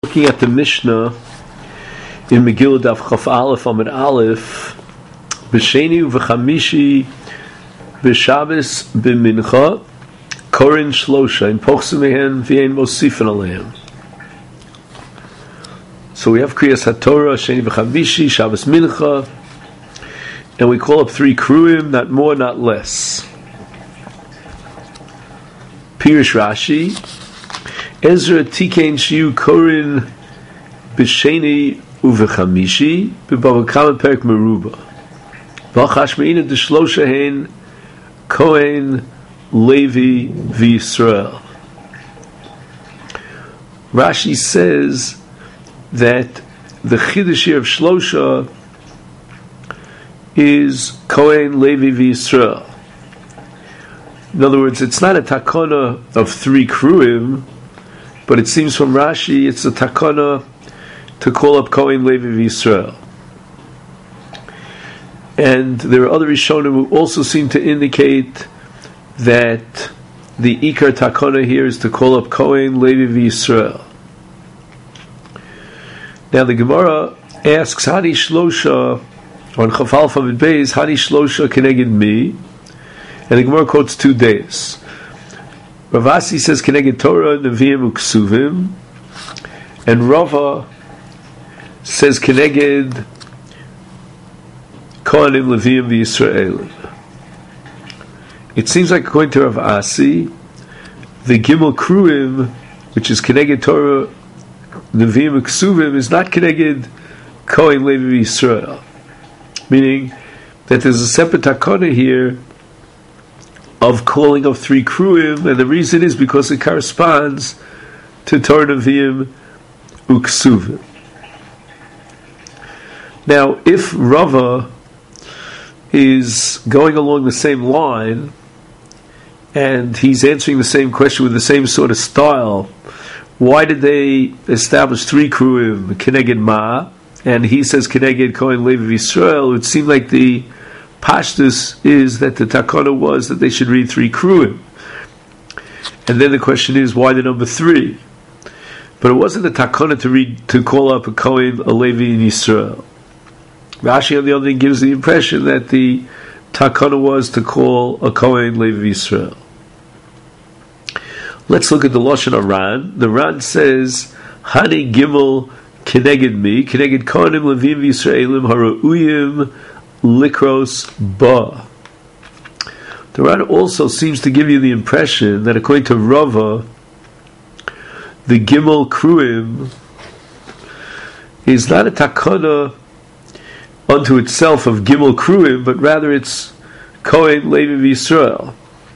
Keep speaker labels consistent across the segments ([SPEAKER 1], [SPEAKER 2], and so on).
[SPEAKER 1] Looking at the Mishnah in Megillah Daf Chaf Aleph Amud Aleph, B'Sheni uV'Chamishi B'Shabbos B'Mincha Korin Shlosha in Pochsim Mehen V'Ein Mosifin Aleim. So we have Kriyas HaTorah, Sheni v'Chamishi, Shabbos Mincha, and we call up 3 Kruim, not more, not less. Pirush Rashi, Ezra Tikein Shiu Korin B'Sheni uV'Chamishi B'Bava Kama Perek Meruba V'Chashmeina D'Shlosha Hein Kohen Levi V'Yisrael. Rashi says that the Chiddush here of Shlosha is Kohen Levi V'Yisrael. In other words, it's not a takana of 3 Kruim, but it seems from Rashi it's a takana to call up Kohen Levi V'Yisrael. And there are other Rishonim who also seem to indicate that the Ikar takana here is to call up Kohen Levi V'Yisrael. Now the Gemara asks, Hani Shlosha, on Chaf Aleph Amud Beis, Hani Shlosha Keneged Mi? And the Gemara quotes 2 days. Rav Asi says Keneged Torah, Nevi'im Uksuvim, and Rava says Keneged Kohanim Leviim V'Yisraelim. It seems like according to Rav Asi, the Gimel Kruim, which is Keneged Torah, Nevi'im Uksuvim, is not Keneged Kohen Levi V'Yisrael, meaning that there's a separate takana here of calling of 3 Kruim, and the reason is because it corresponds to Torah Nevi'im Uksuvim. Now, if Rava is going along the same line, and he's answering the same question with the same sort of style, why did they establish 3 Kruim, Keneged Ma, and he says Keneged Kohen Levi V'Yisrael? It would seem like the Pashtus is that the takana was that they should read 3 Kruim. And then the question is, why the number 3? But it wasn't a takana to call up a Kohen, a Levi in Yisrael. Rashi on the other hand gives the impression that the takana was to call a Kohen Levi Yisrael. Let's look at the Lashon of Ran. The Ran says, Hani Gimel Keneged Mi, Keneged Kohanim Levim V'Yisraelim Hara'uyim Likros Ba. The Ran also seems to give you the impression that according to Rava, the Gimel Kruim is not a takana unto itself of Gimel Kruim, but rather it's Kohen Levi V'Yisrael.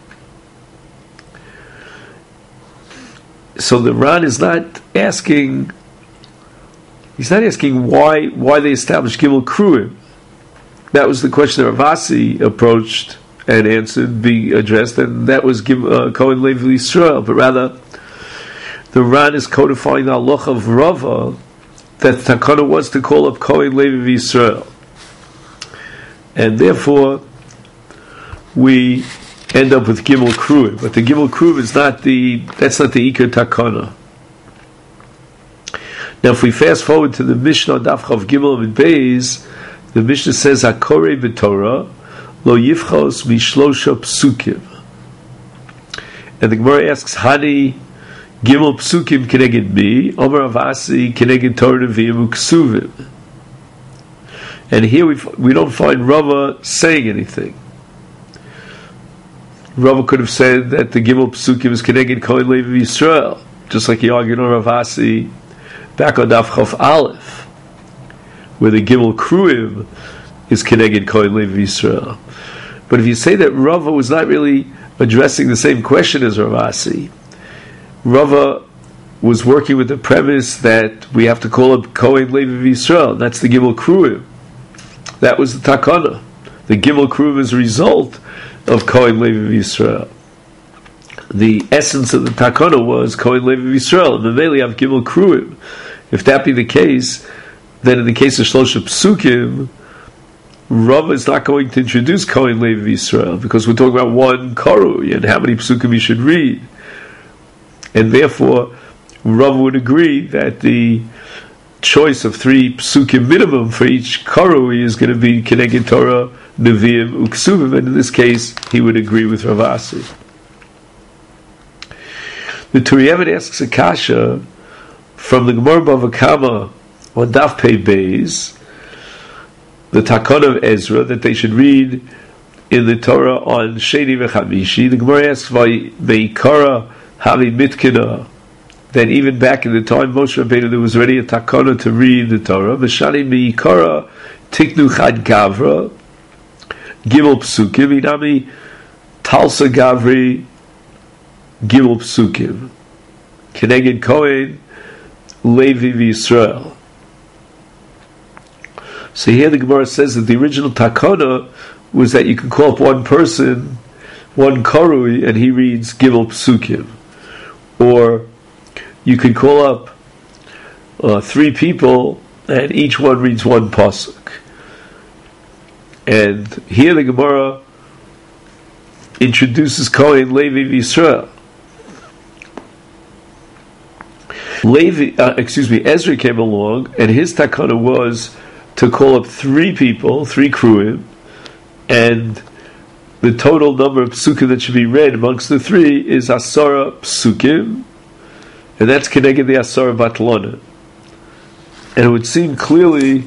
[SPEAKER 1] So the Ran is not asking, he's not asking why they established Gimel Kruim. That was the question that Rav Asi approached and answered, being addressed, and that was Kohen Levi Yisrael. But rather, the Ran is codifying the halacha of Rava that the takana was to call up Kohen Levi Yisrael, and therefore we end up with Gimel Kruim. But the Gimel Kruim is that's not the Iker takana. Now, if we fast forward to the Mishnah Daf Chav Gimel Amud Beis, the Mishnah says, Hakorei b'Torah lo yifchos mishlosha psukim. And the Gemara asks, Hani Gimel psukim keneged mi? Omer Rav Asi keneged Torah Nevi'im Uksuvim. And here we don't find Rava saying anything. Rava could have said that the Gimel psukim is keneged Kohen Levi Yisrael, just like he argued on Rav Asi back on Daf Chaf Aleph, where the Gimel Kruim is Keneged Kohen Levi Yisrael. But if you say that Rava was not really addressing the same question as Rav Asi, Rava was working with the premise that we have to call up Kohen Levi Yisrael. That's the Gimel Kruim. That was the takana. The Gimel Kruim is a result of Kohen Levi Yisrael. The essence of the takana was Kohen Levi Yisrael, and the Mele have Gimel Kruim. If that be the case, then in the case of Shlosha Psukim, Rava is not going to introduce Kohen Levi Yisrael, because we're talking about 1 Karu and how many Psukim you should read. And therefore, Rav would agree that the choice of 3 psukim minimum for each karui is going to be Keneged Torah, Nevi'im, Uksuvim, and in this case he would agree with Rav Asi. The Turei Even asks a kasha from the Gemara Bava Kama on Daf Pei Beis, the Takana of Ezra, that they should read in the Torah on Sheni v'Chamishi. The Gemara asks, Ve'ikara havi mitkina, that even back in the time Moshe Rabbeinu there was already a takana to read the Torah. V'shani me'ikara tiknu chad gavra gimel psukim inami talsa gavri gimel psukim keneged Kohen Levi v'Yisrael. So here the Gemara says that the original takana was that you can call up one person, one karui, and he reads gimel psukim, or you could call up 3 people, and each one reads one pasuk. And here the Gemara introduces Kohen Levi v'Yisrael. Ezra came along, and his takana was to call up 3 people, 3 kruim, and the total number of psukim that should be read amongst the 3 is Asara psukim, and that's Keneged the Asara Batlana. And it would seem clearly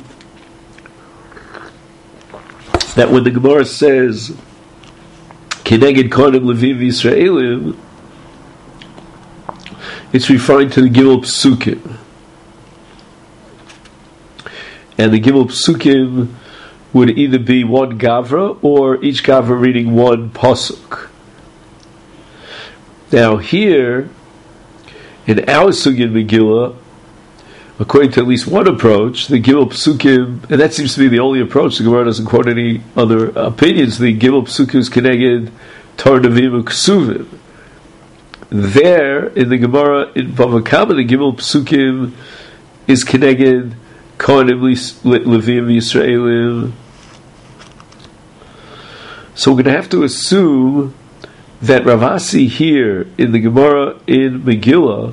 [SPEAKER 1] that when the Gemara says Keneged Kohanim Levim Yisraelim, it's referring to the Gimel Psukim. And the Gimel Psukim would either be one Gavra, or each Gavra reading one Pasuk. Now here, in our Sugya Megillah, according to at least one approach, the Gimel Psukim, and that seems to be the only approach, the Gemara doesn't quote any other opinions, the Gimel Psukim is Keneged Torah Nevi'im Ksuvim. There, in the Gemara in Bava Kama, the Gimel Psukim is Keneged Kohanim Leviim Yisraelim. So we're going to have to assume that Rav Asi here in the Gemara in Megillah,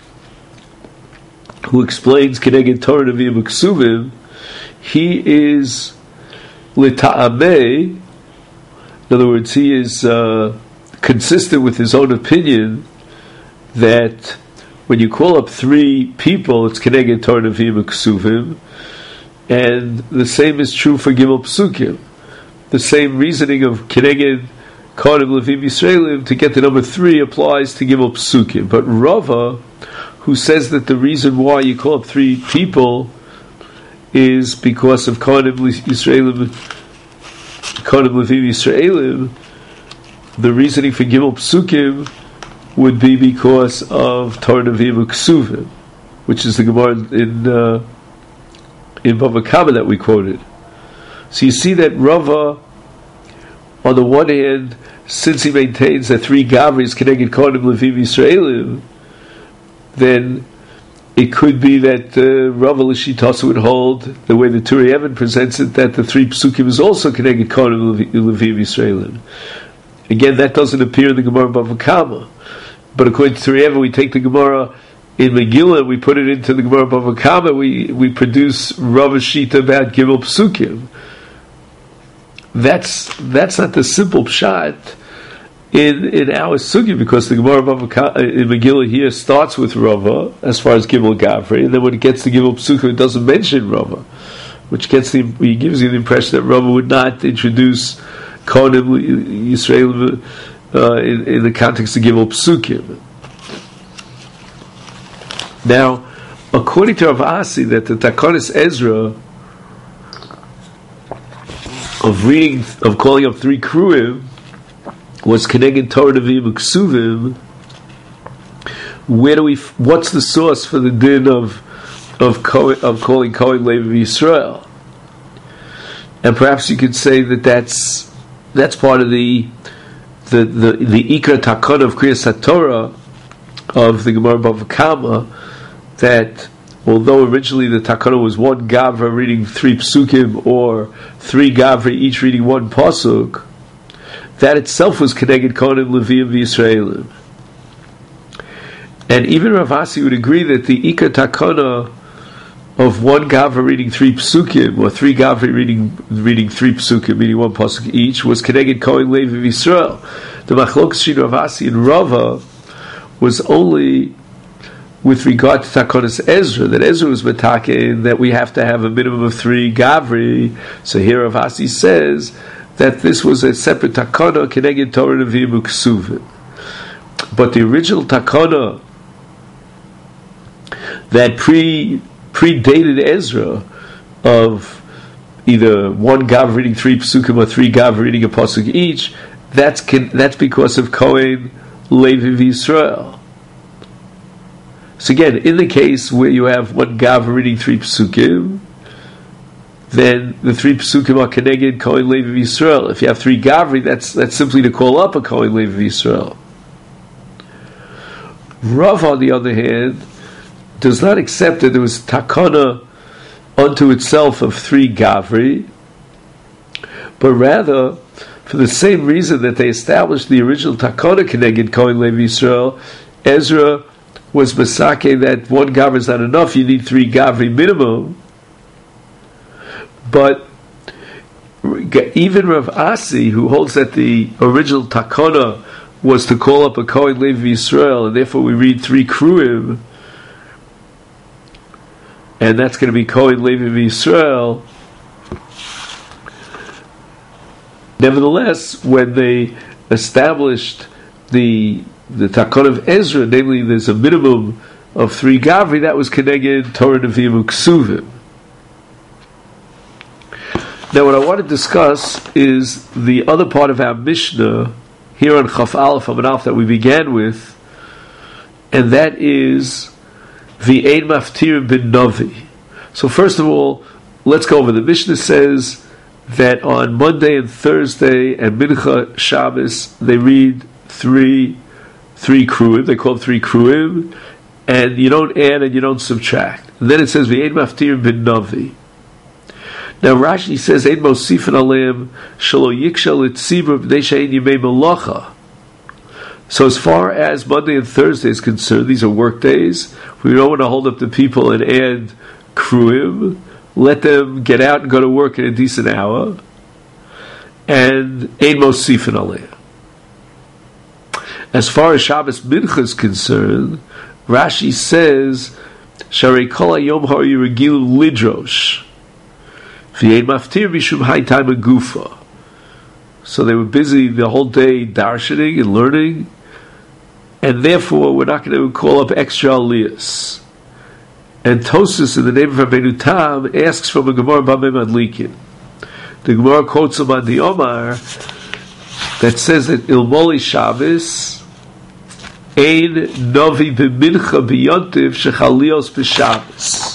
[SPEAKER 1] who explains Keneged Torah Nevi'im Ksuvim, he is L'ta'ameh, in other words, he is consistent with his own opinion that when you call up 3 people, it's Keneged Torah Nevi'im Ksuvim, and the same is true for Gimel Psukim. The same reasoning of Keneged Kohanim Levim Yisraelim to get the number 3 applies to Gimel Psukim. But Rava, who says that the reason why you call up 3 people is because of Kohanim Yisraelim, Kohanim Levim Yisraelim, the reasoning for Gimel Psukim would be because of Torah Nevi'im Ksuvim, which is the Gemara in Bava Kama that we quoted. So you see that Rava, on the one hand, since he maintains that 3 Gavris Keneged Kohanim Levim Yisraelim, then it could be that Rava L'Shitasa would hold, the way the Turei Even presents it, that the 3 Psukim is also Keneged Kohanim Levim Yisraelim. Again, that doesn't appear in the Gemara Bava Kama. But according to Turei Even, we take the Gemara in Megillah, we put it into the Gemara Bava Kama, we produce Rava Shita about Gimel Psukim. That's not the simple pshat in our sugya, because the Gemara in Megillah here starts with Rava as far as Gimel Gavri, and then when it gets to Gimel Psukim, it doesn't mention Rava, which gives you the impression that Rava would not introduce Kohanim Yisrael in the context of Gimel Psukim. Now, according to Rav Asi, that the Takanas Ezra of calling up 3 Kruim was Keneged Torah Nevi'im Ksuvim. What's the source for the din of calling Kohen Levi Yisrael? And perhaps you could say that that's part of the Ikra Takana of Kriyas HaTorah of the Gemara Bava Kama, that although originally the Takana was 1 Gavra reading 3 Psukim, or 3 Gavri each reading 1 Pasuk, that itself was Keneged Kohanim Leviim Yisraelim. And even Rav Asi would agree that the Ika Takana of one Gavra reading 3 Psukim, or 3 Gavri reading 3 Psukim, meaning 1 Pasuk each, was Keneged Kohen Levi Yisrael. The Machlokas between Rav Asi and Rava was only with regard to Takonas Ezra, that Ezra was metaken, that we have to have a minimum of 3 Gavri. So here Rav Asi says that this was a separate Takana, Keneged Torah Nevi'im Uksuvim. But the original Takana that predated Ezra of either 1 Gav reading 3 Psukim or 3 Gav reading a Pasuk each, that's because of Kohen Levi Yisrael. So again, in the case where you have 1 Gav reading 3 Psukim, then the 3 Psukim are Keneged Kohen Levi Yisrael. If you have 3 Gavri, that's simply to call up a Kohen Levi Yisrael. Rav, on the other hand, does not accept that there was takana unto itself of 3 Gavri, but rather, for the same reason that they established the original takana Keneged Kohen Levi Yisrael, Ezra was Masake that 1 Gavri is not enough, you need 3 Gavri minimum. But even Rav Asi, who holds that the original takana was to call up a Kohen Levi Yisrael, and therefore we read 3 Kruim, and that's going to be Kohen Levi Yisrael. Nevertheless, when they established the Takon of Ezra, namely there's a minimum of 3 Gavri, that was Keneged Torah Nevi'im Uksuvim. Now what I want to discuss is the other part of our Mishnah here on Chaf Aleph Amud Aleph that we began with, and that is V'ein Maftirim bin Navi. So first of all, let's go over. The Mishnah says that on Monday and Thursday and Mincha Shabbos they read three Kruim. They call them 3 Kruim, and you don't add and you don't subtract. And then it says V'ein Maftirim bin Navi. Now Rashi says Ein Mosifin Aleim Shelo Yikshel Itzibur B'nei She'ein Yimei Melacha. So as far as Monday and Thursday is concerned, these are work days. We don't want to hold up the people and add Kruim. Let them get out and go to work in a decent hour. And Ein Mosifin Aleim. As far as Shabbos Mincha is concerned, Rashi says Sharei Kol Hayom Ha'ari Regilu Lidrosh. So they were busy the whole day darshaning and learning, and therefore we're not going to call up extra aliyas. And Tosfos, in the name of Rabbeinu Tam, asks from a Gemara Bamei Madlikin. The Gemara quotes him on the Omar that says that Ilmoli Shabbos Ein Novi B'Mincha B'Yontiv Shechalios B'Shabbos.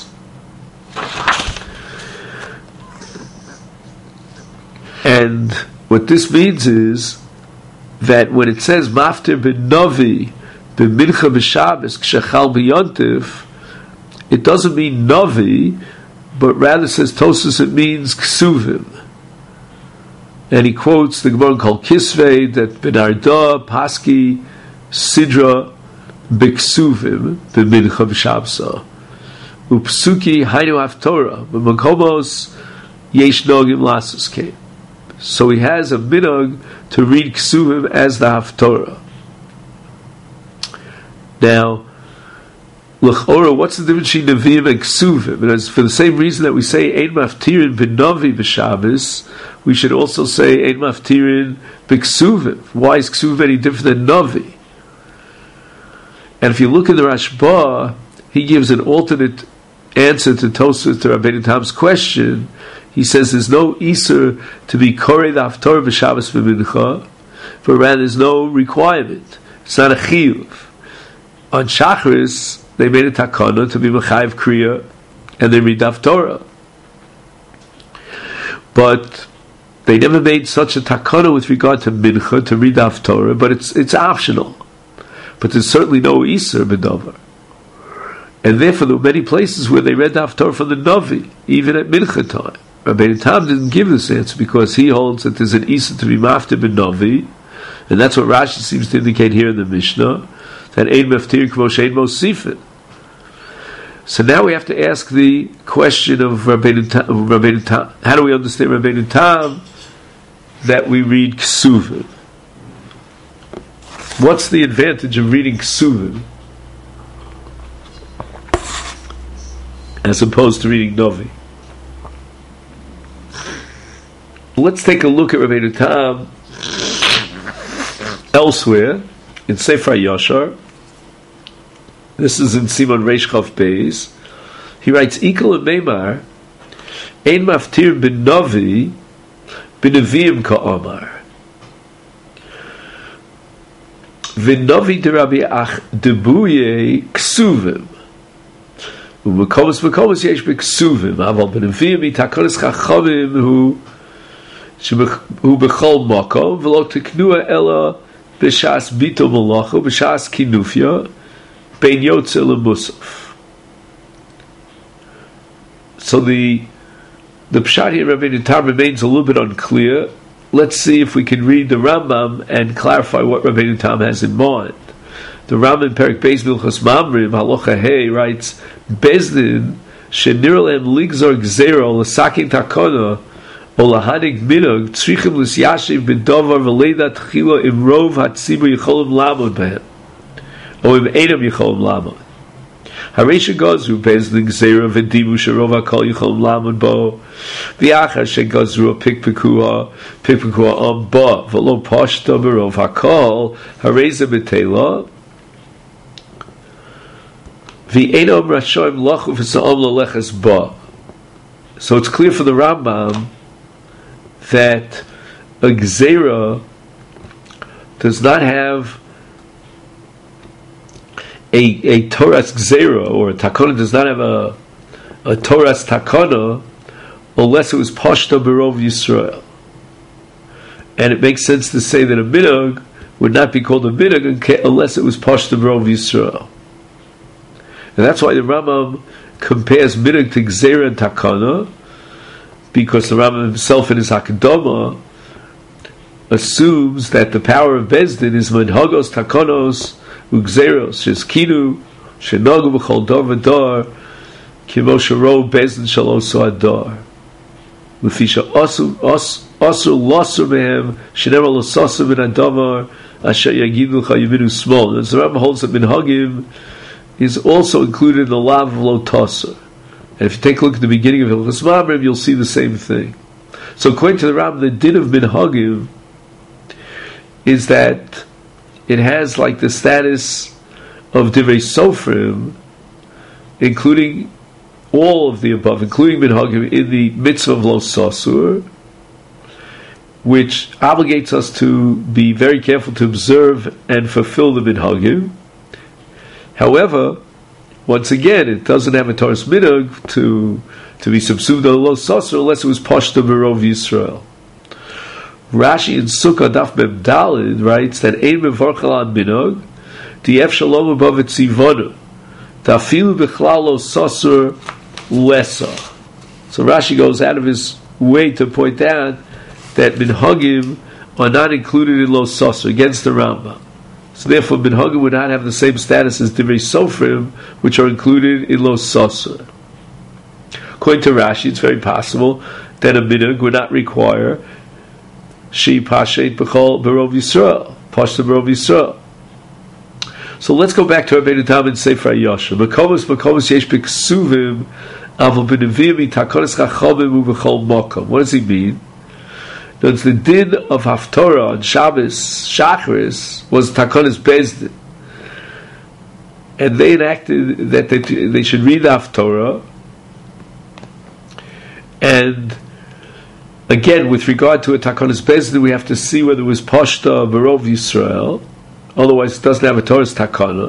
[SPEAKER 1] And what this means is that when it says Maftir ben Novi b'Mincha b'Shabbos k'shechal b'Yontif, it doesn't mean Novi, but rather says Tosfos it means Ksuvim. And he quotes the Gemara called Kisvei that Ben Arda, Paski, Sidra, b'Ksuvim b'Mincha b'Shabbos. Upsuki hainu haftorah b'makomos yesh nogim lasus came. So he has a minhag to read Ksuvim as the Haftorah. Now, L'chora, what's the difference between Nevi'im and Ksuvim? And as for the same reason that we say Ein Maftirin b'Navi b'Shabbos, we should also say Ein Maftirin b'Ksuvim. Why is Ksuvim any different than Navi? And if you look in the Rashba, he gives an alternate answer to Tosfos, to Rabbeinu Tam's question. He says there's no Isur to be Korei the Haftorah b'Shabbos b'Mincha, but rather there's no requirement. It's not a chiyuv. On Shachris, they made a takana to be Mechayiv Kriya, and they read the Haftorah. But they never made such a takana with regard to Mincha, to read the Haftorah, but it's optional. But there's certainly no Isur b'Davar. And therefore there were many places where they read the Haftorah from the Navi, even at Mincha time. Rabbeinu Tam didn't give this answer because he holds that there's an Isa to be Maftir ben Navi, and that's what Rashi seems to indicate here in the Mishnah, that ein meftir k'mo she'ein mosifin. So now we have to ask the question of Rabbeinu Tam. How do we understand Rabbeinu Tam that we read Ksuvim? What's the advantage of reading Ksuvim as opposed to reading Novi? Let's take a look at Rabbeinu Tam elsewhere in Sefer Yashar. This is in Simon Reish Chav Beis. He writes, Ikal Meimar, Ein Maftir bin Novi, bin Neviim Ka'amar. Vin Novi de Rabbi Ach Debuye Ksuvim. U'mekomos yesh b'Ksuvim, aval bin Neviim itakonis chachamim hu b'chol makom, v'lo teknua ela b'shas bito malacha, b'shas kinufya, so the pshat here, Rabbeinu Tam, remains a little bit unclear. Let's see if we can read the Rambam and clarify what Rabbeinu Tam has in mind. The Rambam in Perek Beis Milchos Mamrim Halacha Hey writes, Bezdin shenir lehem ligzor gzero l'sakin takona o lahanig minog tzrichim l'syashiv b'dovar v'leidat chila im rov hatzibur yicholim lamod behem. O im Einam Yicholim Lamod. Haresha Gazru Bezdin Gzeira V'dimu Sharova Kol Yicholim Lamod Bo V'achar Shegazru Pikpekua Am Bo V'lo Pashta Berov HaKol Hareza B'Teila V'Einam Rashoim Lachu V'Sa'om L'Leches Bo. So it's clear for the Rambam that a Gzeira does not have a Torah's Gzera, or a Takana does not have a Torah's Takana unless it was Pashta Berov Yisrael. And it makes sense to say that a Minhag would not be called a Minhag unless it was Pashta Berov Yisrael. And that's why the Rambam compares Minhag to Gzera and Takana, because the Rambam himself in his Hakadama assumes that the power of Bezdin is Menhagos Takanos Ugzeros Sheskinu Shenogu B'Chol Dor V'Dor Kimo Sharo Bezdin Shaloso Ador L'Fisha Osur Losur Mehem Shenever Lososur Min Adamar Asher Yagidu Chayiminu Smol. And the Rambam holds that Minhagim is also included in the Lav of Lotosur. And if you take a look at the beginning of Hilchos Mamrim, you'll see the same thing. So according to the Rambam, the din of Minhagim is that it has like the status of Divrei Sofrim, including all of the above, including Minhagim, in the mitzvah of Lo Sasur, which obligates us to be very careful to observe and fulfill the Minhagim. However, once again, it doesn't have a Torah's Minhag to be subsumed on Lo Sasur unless it was Pashta Berov Yisrael. Rashi in Sukkah Daf Mem Dalid writes that Ein Mevarchel Al Minog Di'ef Shalom Above Tzivonu Tafilu B'Chlal Lo Sasur Lesa. So Rashi goes out of his way to point out that Minhagim are not included in Lo Sasur, against the Rambam. So therefore Minhagim would not have the same status as Divrei Sofrim, which are included in Lo Sasur. According to Rashi, it's very possible that a Minhag would not require She Pashet B'Chol Berov Yisrael, Pashta Berov Yisrael. So let's go back to Rabbeinu Tam and Sefer Yashar. Mekomos yesh b'Ksuvim aval b'Neviim itakonis chachamim u'b'chol makom. What does he mean? That's the din of Haftorah on Shabbos, Shachris, was Takonis Bezdin. And they enacted that they should read the Haftorah. And again, with regard to a Takonis Bezdin, we have to see whether it was Pashta Berov Yisrael. Otherwise, it doesn't have a Torah's Takana.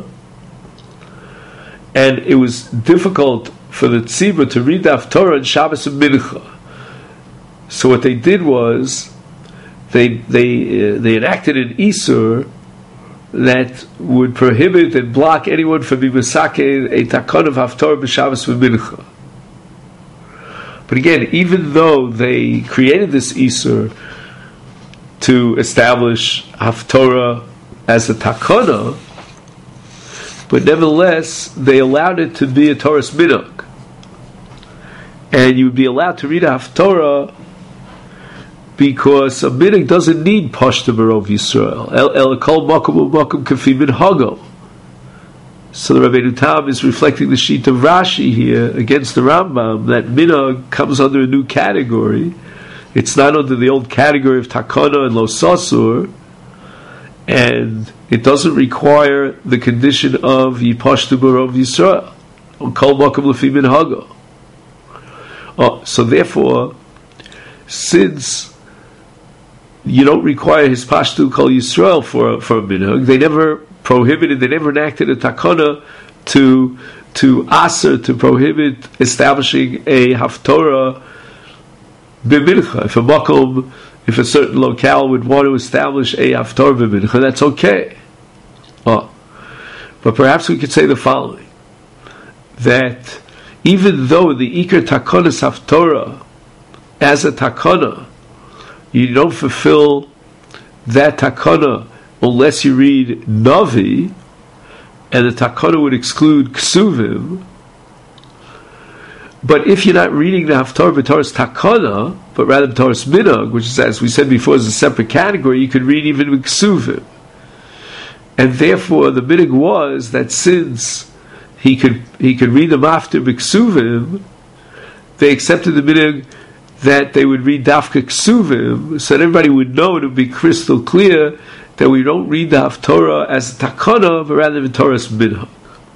[SPEAKER 1] And it was difficult for the Tzibur to read the Haftorah in Shabbos and Mincha. So what they did was they enacted an Isur that would prohibit and block anyone from being Misake a Takon of Haftorah b'Shabbos v'Mincha. But again, even though they created this Isur to establish Haftorah as a Takana, but nevertheless, they allowed it to be a Torah's minhag. And you would be allowed to read a Haftorah because a minhag doesn't need Pashta Barov Yisrael. El kol makom u'makom kafi minhago. So the Rabbeinu Tam is reflecting the sheet of Rashi here against the Rambam, that minhag comes under a new category. It's not under the old category of takana and lo sasur, and it doesn't require the condition of Yipashtu Barov Yisrael. Kol makom lefi minhago. So therefore, since you don't require his Pashtu Kol Yisrael for a minhag, they never prohibited, they never enacted a takana to aser, to prohibit establishing a haftorah b'mincha. If a certain locale would want to establish a haftorah b'mincha, that's okay. But perhaps we could say the following, that even though the Iker Takonas Haftorah, as a takana, you don't fulfill that takana unless you read Navi, and the takana would exclude Ksuvim. But if you're not reading the Haftorah b'Torah's takana, but rather b'Torah's minhag, which is, as we said before, is a separate category, you could read even with Ksuvim. And therefore the minhag was that since he could read them after b'Ksuvim, they accepted the minhag that they would read Dafka Ksuvim, so that everybody would know, it would be crystal clear that we don't read the Haftorah as a takana, but rather the Torah's minhag.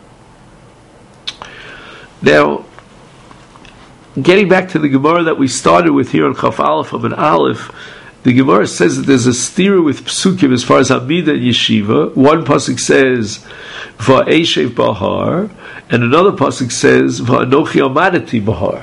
[SPEAKER 1] Now, getting back to the Gemara that we started with here on Chaf Aleph of an Aleph, the Gemara says that there's a stira with psukim as far as Amida and Yeshiva. One pasuk says Va'eshev Bahar, and another pasuk says Va'anochi Amadati Bahar.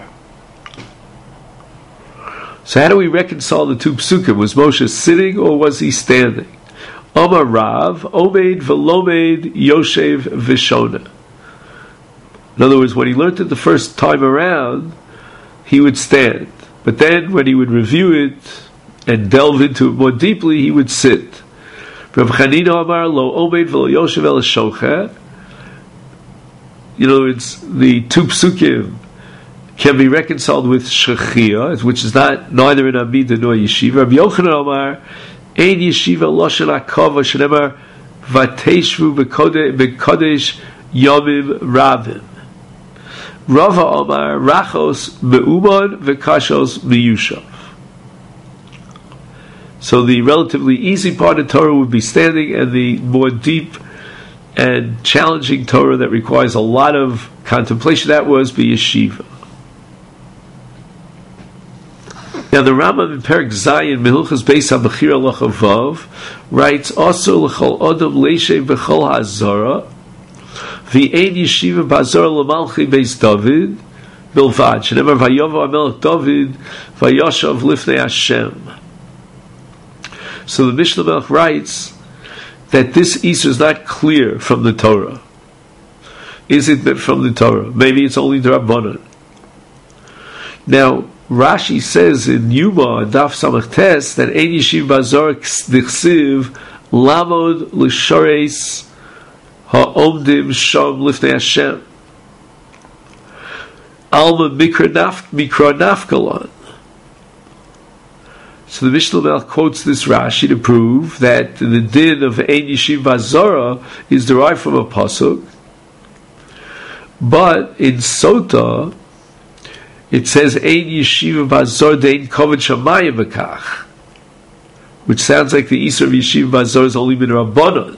[SPEAKER 1] So how do we reconcile the two psukim? Was Moshe sitting or was he standing? Omar Rav, Omeid Velomeid Yoshev Vishona. In other words, when he learned it the first time around, he would stand. But then when he would review it and delve into it more deeply, he would sit. Rav Chanina Amar Lo Omeid Velo Yoshev El Shocha. You know, it's the two psukim can be reconciled with Shechia, which is neither in Amida nor Yeshiva. Rabbi Yochanan Amar, Ein Yeshiva Loshen Akava Shenemar Vateshvu B'Kodesh Yomim Ravim. Rava Amar Rachos Me'uman V'Kashos Meyushav. So the relatively easy part of Torah would be standing, and the more deep and challenging Torah that requires a lot of contemplation, that was be Yeshiva. Now the Rambam in Perek Zayin Mehilchas Beis HaBechira Halacha Vav writes also l'chol odom leishev b'chol hazara v'ein yeshiva b'hazara l'malchi Beis David bilvad shenemar vayovo HaMelech David vayoshav lifnei Hashem. So the Mishnah Melech writes that this Isur is not clear from the Torah. Is it from the Torah? Maybe it's only the Rabbanan. Now Rashi says in Yuma Daf Samach Tes that Ein Yeshiv Bazar Dichsiv Lamod L'Shores Ha'omdim Shom Lifnei Hashem Alma Mikra Nafkalon. So the Mishnah Melech quotes this Rashi to prove that the din of Ein Yeshiv Bazara is derived from a pasuk, but in Sota it says Ein Yeshiva Bazor Dein Koved Shamayim V'Kach, which sounds like the Isur of Yeshiva Bazor is only min Rabbanon.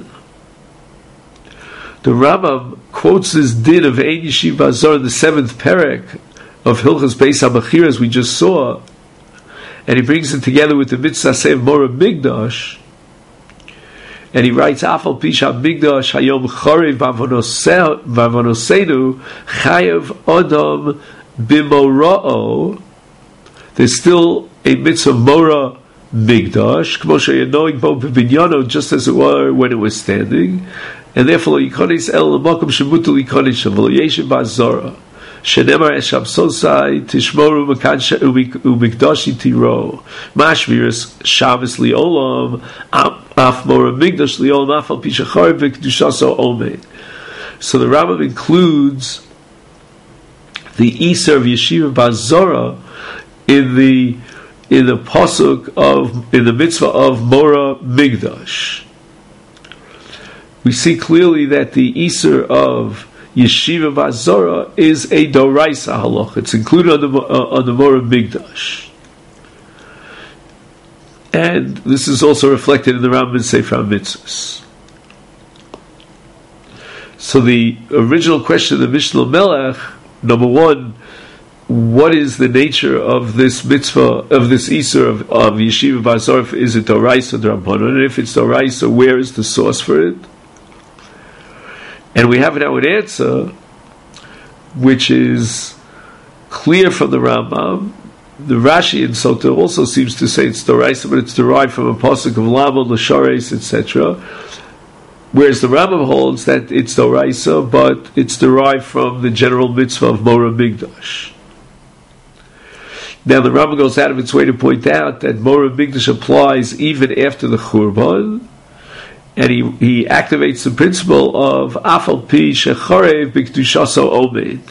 [SPEAKER 1] The Rambam quotes this din of Ein Yeshiva Bazor in the 7th perek of Hilchas Beis HaBechira, as we just saw, and he brings it together with the mitzvah of Mora Migdash, and he writes Afal Pisha Migdash Hayom Chorev Bavonosenu Chayev Odom Bimora'o. There's still a mitzvah Mora Migdash, K'moshe Yenoig Bo Bibinyano, just as it were when it was standing, and therefore Yikonis El Makom Shemutu Yikonis Shavol Yeshiv Bazora Shenemar Esham Sosai Tishmoru Umikdashi Tiro Mashviras Shabbos Liolam Af Mora Migdash Liolam Afal Pisha Charev V'Kedushaso Omeid. So the Rambam includes the Isur of Yeshiva Bazora in the pasuk in the mitzvah of Mora Migdash. We see clearly that the Isur of Yeshiva Bazora is a Doraisa halacha. It's included on the Mora Migdash. And this is also reflected in the Rambam Sefer HaMitzvos. So the original question of the Mishnah Melech, number one, what is the nature of this mitzvah, of this Isur of Yeshiva Bazora? Is it Doraisa or D'Rabbanan? And if it's Doraisa, where is the source for it? And we have now an answer which is clear from the Rambam. The Rashi in Sota also seems to say it's Doraisa, but it's derived from a pasuk of Lama, L'Shares, etc. Whereas the Rambam holds that it's Doraisa, but it's derived from the general mitzvah of Mora Migdash. Now the Rambam goes out of its way to point out that Mora Migdash applies even after the Churban, and he activates the principle of Afal Pi Shecharev B'Kedushaso Omed.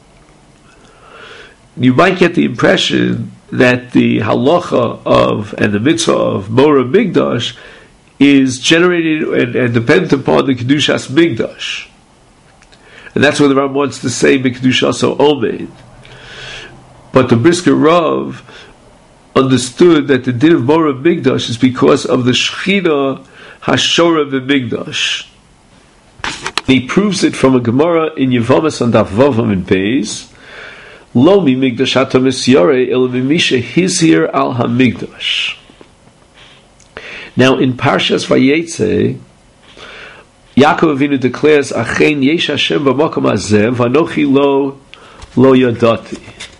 [SPEAKER 1] You might get the impression that the halacha of and the mitzvah of Mora Migdash is generated and dependent upon the Kedushas Migdash. And that's what the Rambam wants to say, B'Kedushaso Omed. But the Brisker Rav understood that the din of Mora Migdash is because of the Shechina Hashora v'Migdash. He proves it from a Gemara in Yevamas on Daf Vavam in Beis. Lo mi Migdash hata misyare el mimisha hizir al hamigdash. Now in Parshas Vayetze, Yaakov Avinu declares, Achen yesh Hashem b'makom hazeh v'anochi lo yadati.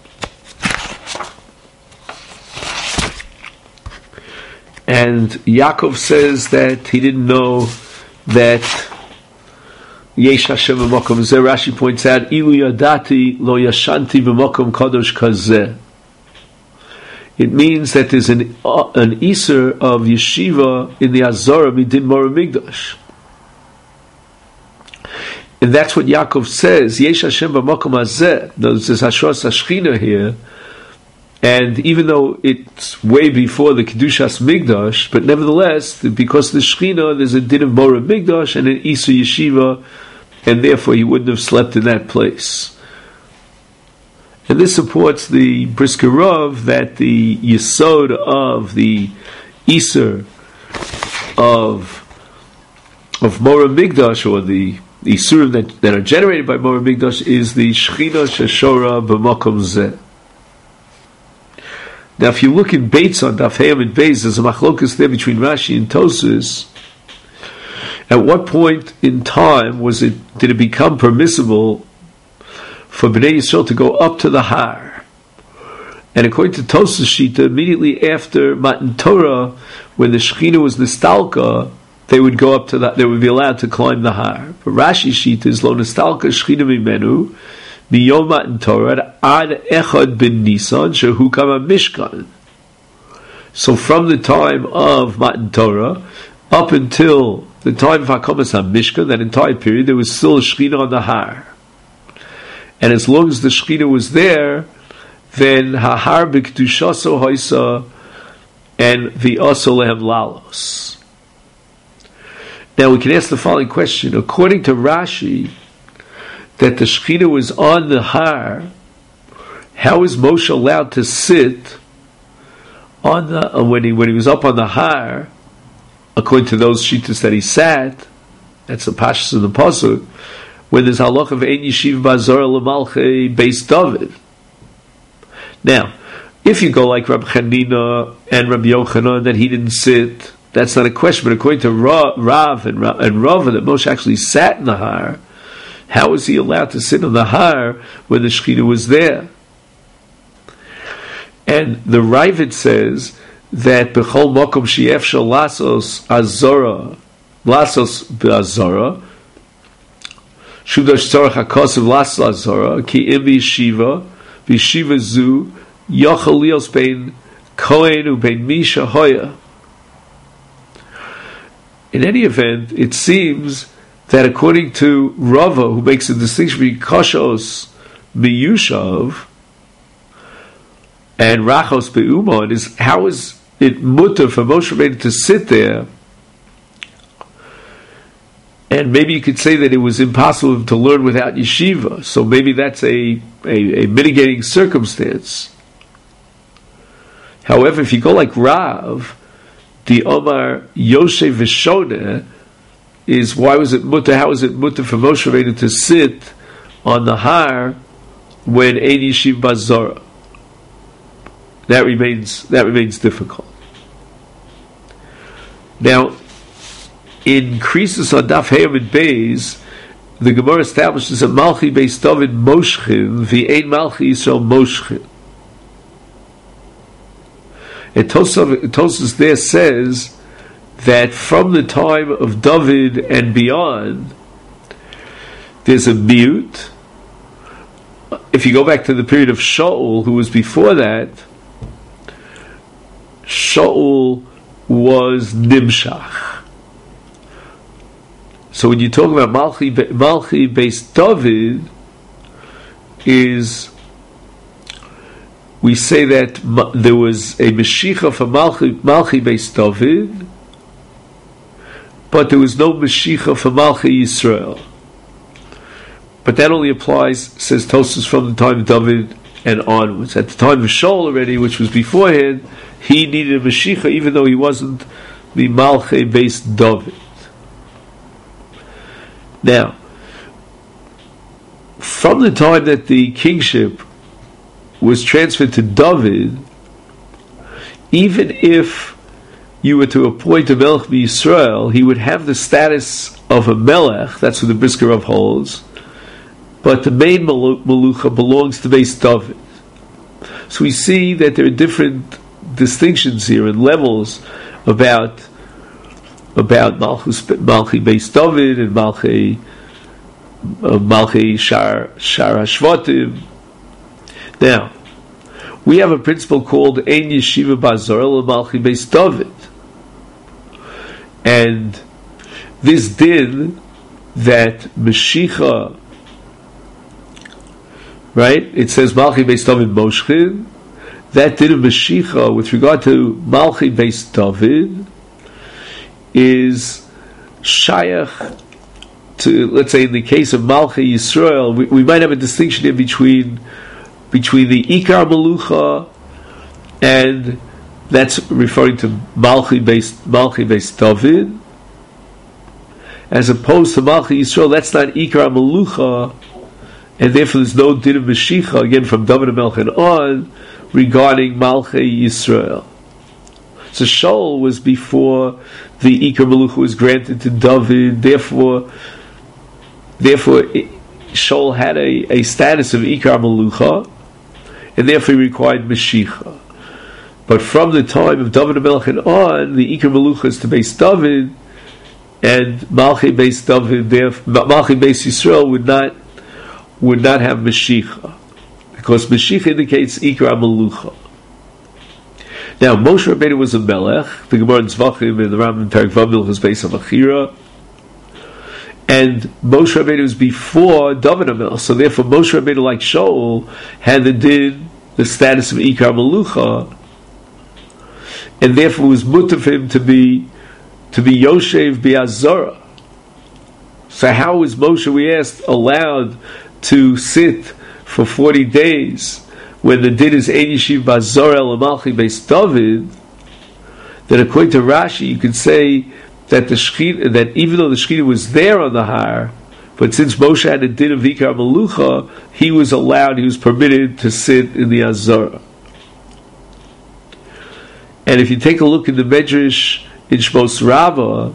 [SPEAKER 1] And Yaakov says that he didn't know that Yesh Hashem b'makom zeh. Rashi points out, Ilu yadati lo yashanti b'makom kadosh kazeh. It means that there's an Isur of Yeshiva in the Azara midin Mora Migdash. And that's what Yaakov says, Yesh Hashem b'makom hazeh. There's Hashras Hashchina here. And even though it's way before the Kedushas Migdash, but nevertheless, because of the Shechina, there's a din of Mora Migdash and an Isur Yeshiva, and therefore he wouldn't have slept in that place. And this supports the Brisker Rav that the Yesod of the Isur of Mora Migdash, or the Isurim that are generated by Mora Migdash, is the Shechina Sheshora B'makom Zeh. Now, if you look in Beitz on Daf Hayam and Beis, there's a machlokas there between Rashi and Tosfos. At what point in time did it become permissible for Bnei Yisrael to go up to the Har? And according to Tosfos Shita, immediately after Matan Torah, when the Shechina was Nistalka, they would go up to they would be allowed to climb the Har. But Rashi Shita is Lo Nistalka Shechina Mimenu Miyom Matan Torah Ad Echad bin Nisan Shehu Kama Mishkan. So from the time of Matan Torah up until the time of Hakamas HaMishkan, that entire period, there was still a Shechina on the Har. And as long as the Shechina was there, then Hahar B'Kedushaso Hoisa and V'Asa Lehem Lalos. Now we can ask the following question. According to Rashi, that the Shechina was on the Har, how is Moshe allowed to sit on the when he was up on the Har? According to those shitas that he sat, that's the pashas of the pasuk, when there's halach of ein yeshiv bazar l'malchei beis David. Now, if you go like Rabbi Chanina and Rabbi Yochanan that he didn't sit, that's not a question. But according to Rav and Rava that Moshe actually sat in the Har, how was he allowed to sit on the Har when the Shechina was there? And the Ravid says that b'chol makom she'efshar lasos azora, lasos be'azora, shudash tzarach hakosav lasos azora, ki im b'yeshiva zu, yochel lios bein kohen u'bein misha hoya. In any event, it seems that according to Rava, who makes a distinction between Koshos Miyushav and Rachos Be'uman, is how is it mutter for Moshe Rabbeinu to sit there? And maybe you could say that it was impossible to learn without yeshiva. So maybe that's a mitigating circumstance. However, if you go like Rav, the Omar Yosef Vishoneh is, why was it mutter? How is it mutter for Moshe Rabbeinu to sit on the har when ein yeshiv bazara? That remains difficult. Now, in Krisus on Daf Heyamid Beis, the Gemara establishes that Malchi Beis David Moshchim v'ein Malchi Yisrael Moshchim. And Tosfos there says that from the time of David and beyond, there's a mute. If you go back to the period of Shaul, who was before that, Shaul was Nimshach. So when you talk about Malchi Beis David, we say that there was a Meshicha for Malchi Beis David, but there was no Meshicha for Malchi Yisrael. But that only applies, says Tosfos, from the time of David and onwards. At the time of Shaul already, which was beforehand, he needed a Meshicha, even though he wasn't the Malchi Beis David. Now, from the time that the kingship was transferred to David, even if you were to appoint a Melech Yisrael, he would have the status of a Melech. That's what the Brisker Rav holds. But the main Melucha belongs to Beis David. So we see that there are different distinctions here and levels about Malchi Beis David and Malchi Shar Hashvatim. Now, we have a principle called Ein Yeshiva Bazarel Malchi Beis David, and this din that Meshicha, right? It says Malchi Beis David Moshchin. That din of Meshicha with regard to Malchi Beis David is shayach to, let's say, in the case of Malchi Yisrael, we might have a distinction here between the Ikar Melucha, and that's referring to Malchi Beis David, as opposed to Malchi Yisrael. That's not Ikar Melucha, and therefore there's no din of Meshicha, again from David HaMelech and on, regarding Malchi Yisrael. So Shaul was before the Ikar Melucha was granted to David. Therefore, Shaul had a status of Ikar Melucha, and therefore he required Meshicha. But from the time of David HaMelech and on, the Ikar Melucha is to Beis David, and Malchi Beis David, Malchi Beis Yisrael would not have Meshicha, because Meshicha indicates Ikar Melucha. Now, Moshe Rabbeinu was a Melech. The Gemara in Zvachim and the Rambam Perek Vav was based on Achira. And Moshe Rabbeinu was before David HaMelech. So therefore, Moshe Rabbeinu, like Shaul, had the status of Ikar Melucha, and therefore it was mutter for him to be Yoshev Bi'azara. So how was Moshe, we asked, allowed to sit for 40 days when the din is Ein Yeshiv Bazar El Malchi Beis David? That according to Rashi, you could say that that even though the Shechina was there on the har, but since Moshe had a din of Ikar Melucha, he was permitted to sit in the Azara. And if you take a look in the Medrash in Shmos Rabbah,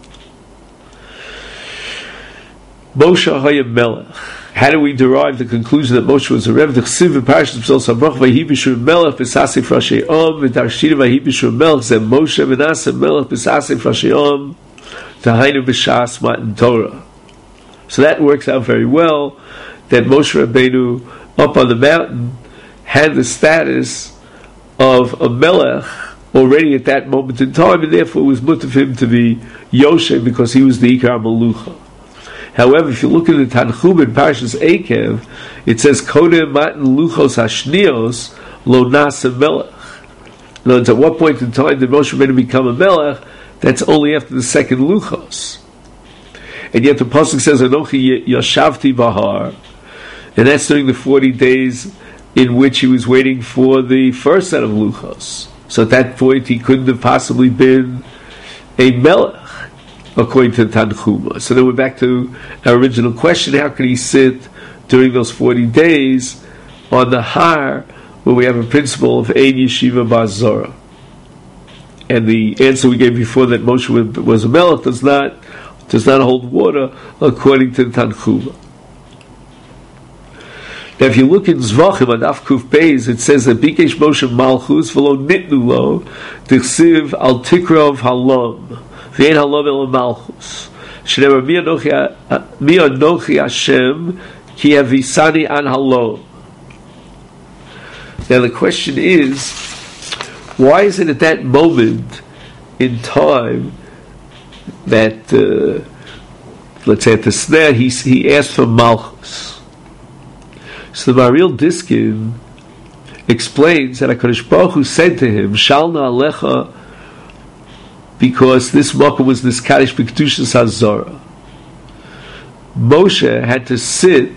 [SPEAKER 1] Moshe Hayam Melech. How do we derive the conclusion that Moshe was a Rev? The Chesiv in Parashat B'Tzalel Sabrach Vahi B'Shur Melech B'Sasif Rashi Om V'Tarshina Vahi B'Shur Melech Zeh Moshe V'Naseh Melech B'Sasif Rashi Om Tahainu B'Shas Matan Torah. So that works out very well, that Moshe Rabbeinu up on the mountain had the status of a Melech already at that moment in time, and therefore it was mutter for him to be Yoshe because he was the Ikar Melucha. However, if you look at the Tanchum in Parshas Eikev, it says, Kodem matan luchos hashnios lo nasa melech. In other words, at what point in time did Moshe Rabbeinu become a melech? That's only after the second luchos. And yet the pasuk says, Anochi yashavti bahar, and that's during the 40 days in which he was waiting for the first set of luchos. So at that point he couldn't have possibly been a melech, according to the Tanchuma. So then we're back to our original question: how could he sit during those 40 days on the har, where we have a principle of ein yeshiva ba'zora? And the answer we gave before, that Moshe was a melech, does not hold water according to the Tanchuma. Now, if you look in Zvachim on Daf Kuf Beis, it says that Bikesh Moshe Malchus v'lo nitnu lo tichsiv al tikrov halom v'ein halom el Malchus shneimar mi anochi Hashem ki avisani an halom. Now the question is, why is it at that moment in time that let's say at the snare he asked for Malchus? So the Mariel Diskin explains that HaKadosh Baruch Hu said to him, Shalna Alecha, because this makom was this Kaddish B'Kedushas HaZorah. Moshe had to sit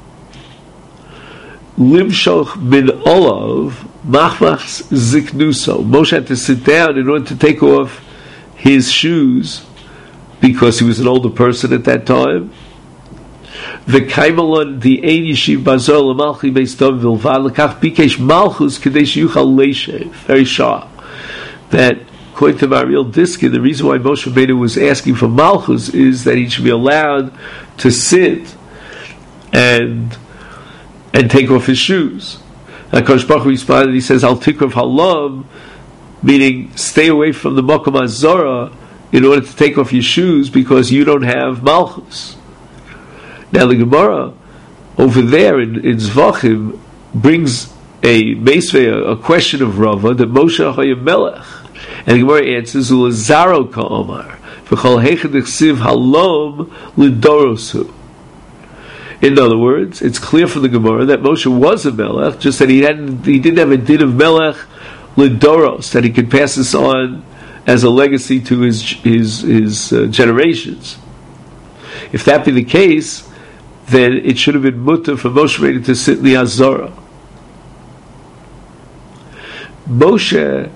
[SPEAKER 1] Limshoch min Olav Machmachs Ziknuso. Moshe had to sit down in order to take off his shoes, because he was an older person at that time. The Kaimalon, the Ein Yeshiv Bazor L'Malchi Beis Dov Vilvad L'Kach Bikesh Malchus Kadesh Yuchal Leishev. Very sharp. That, according to Mariel Diskin, the reason why Moshe Rabbeinu was asking for Malchus is that he should be allowed to sit and take off his shoes. HaKadosh Baruch Hu responded, he says, Al Tikrav Halom, meaning stay away from the Makom HaZorah in order to take off your shoes, because you don't have Malchus. Now the Gemara over there in Zvachim brings a question of Rava, that Moshe Hayim Melech, and the Gemara answers Ulazaro Ka'omar v'chol heichad ichsiv halom lidorosu. In other words, it's clear from the Gemara that Moshe was a Melech, just that he didn't have a din of Melech lidoros, that he could pass this on as a legacy to his generations. If that be the case, then it should have been mutter for Moshe Rabbeinu to sit in the Azorah. Moshe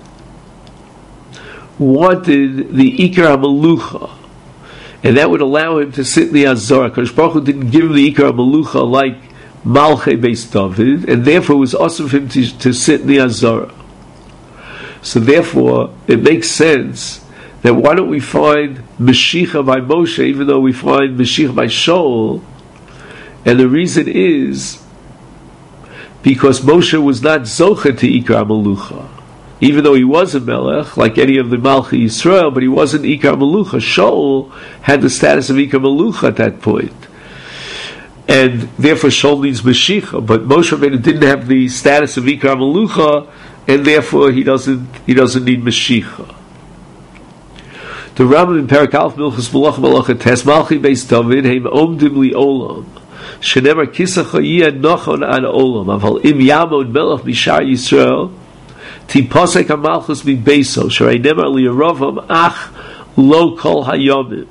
[SPEAKER 1] wanted the Ikar HaMelucha, and that would allow him to sit in the Azorah. Kadosh Baruch Hu didn't give him the Ikar HaMelucha like Malchei Beis David, and therefore it was awesome for him to sit in the Azorah. So therefore, it makes sense that why don't we find Meshicha by Moshe, even though we find Meshicha by Shaul? And the reason is because Moshe was not Zocha to Ikar HaMelucha. Even though he was a Melech, like any of the Malchi Yisrael, but he wasn't Ikar HaMelucha. Shaul had the status of Ikar HaMelucha at that point. And therefore Shaul needs Meshicha. But Moshe Rabbeinu didn't have the status of Ikar HaMelucha, and therefore he doesn't need Meshicha. The Rambam in Perek Aleph Milchus Malach Malacha Tes Malchi Beis David Heim Omdim Li Olam Shenemar Kisacha Yiyad Nochon An Olam Aval Im Yamod Melech Mishar Yisrael Tipasek HaMalchus Mi Beiso Sharei Nemar Li Yeravam Ach Lo Kol Hayomim.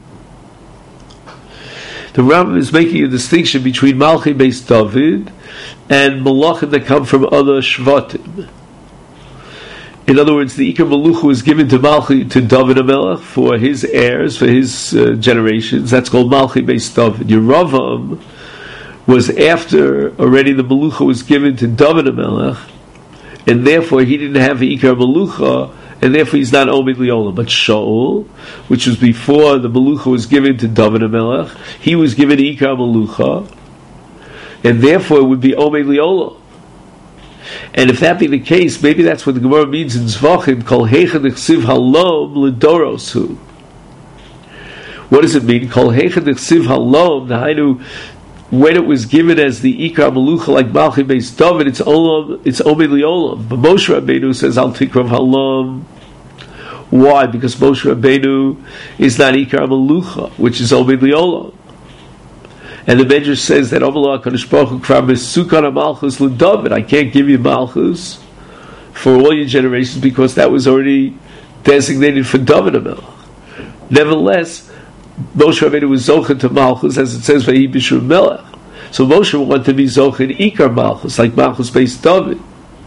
[SPEAKER 1] The Rambam is making a distinction between Malchi Beis David and Malachim that come from other Shvatim. In other words, the Ikar Melucha was given to David HaMelech for his heirs, for his generations. That's called Malchi Beis David. Yeravam was after already the Melucha was given to David HaMelech, and therefore he didn't have the Ikar Melucha, and therefore he's not Omid Liolam. But Shaul, which was before the Melucha was given to David HaMelech, he was given Ikar Melucha, and therefore it would be Omid Liolam. And if that be the case, maybe that's what the Gemara means in Zvachim, Kol Heichad Ichsiv Halom L'Dorosu. What does it mean? Kol Heichad Ichsiv Halom, the Hainu, when it was given as the Ikar Melucha like Malchi Beis David, it's Omid Liolam. But Moshe Rabbeinu says Al Tikrav Halom. Why? Because Moshe Rabbeinu is not Ikar Melucha, which is Omid Liolam. And the Medrash says that Omer HaKadosh Baruch Hu Kvar Mesukon HaMalchus LeDavid. I can't give you Malchus for all your generations because that was already designated for David HaMelech. Nevertheless, Moshe Rabbeinu was Zochen to Malchus, as it says, Vahi B'Shur Melech. So Moshe wanted to be Zochen Ikar Malchus, like Malchus based David.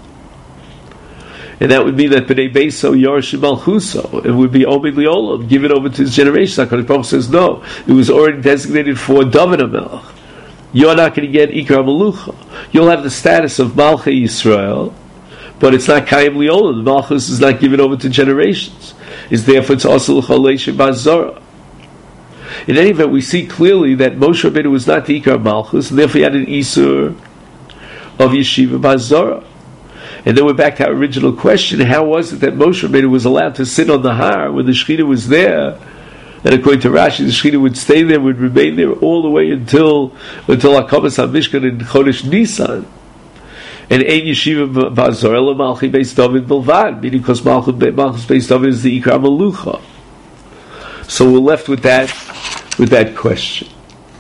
[SPEAKER 1] And that would mean that B'nai Beiso Yarshim Malchuso, it would be Omed Liolam, given over to his generation. HaKadosh Baruch Hu says, no, it was already designated for David HaMelech. You're not going to get Ikar Malucha. You'll have the status of Malchei Yisrael, but it's not Kayim Liolam. The Malchus is not given over to generations. It's therefore it's also L'Cholei Bazara. In any event, we see clearly that Moshe Rabbeinu was not the Ikar Malchus, and therefore he had an Isur of Yeshiva Bazara. And then we're back to our original question: how was it that Moshe Rabbeinu was allowed to sit on the Har when the Shekhinah was there? And according to Rashi, the Shekhinah would stay there, would remain there all the way until Hakamas HaMishkan in Chodesh Nisan. And Ein Yeshiva Bazara L'Malchi Beis David Bilvad, meaning because Malchus Beis David is the Ikar Malucha. So we're left with that question.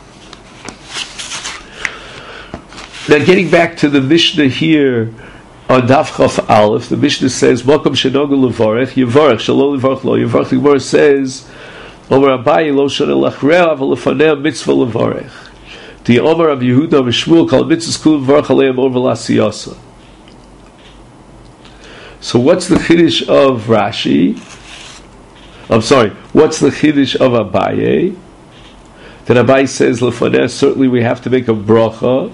[SPEAKER 1] Now, getting back to the Mishnah here on Daf Chaf Aleph, the Mishnah says, "Mokom shenogu levarech yivarech shelo levarech lo yivarech." The Gemara says, "Omer Abaye lo shana lachreah aval lefaneh mitzvah levarech." The Omer of Yehuda v'Shmuel called mitzvahs kul levarech aleim over lasiyasa. So what's the chiddush of Rashi? I'm sorry, what's the chiddush of Abaye? That Abaye says, Lefaneh, certainly we have to make a bracha.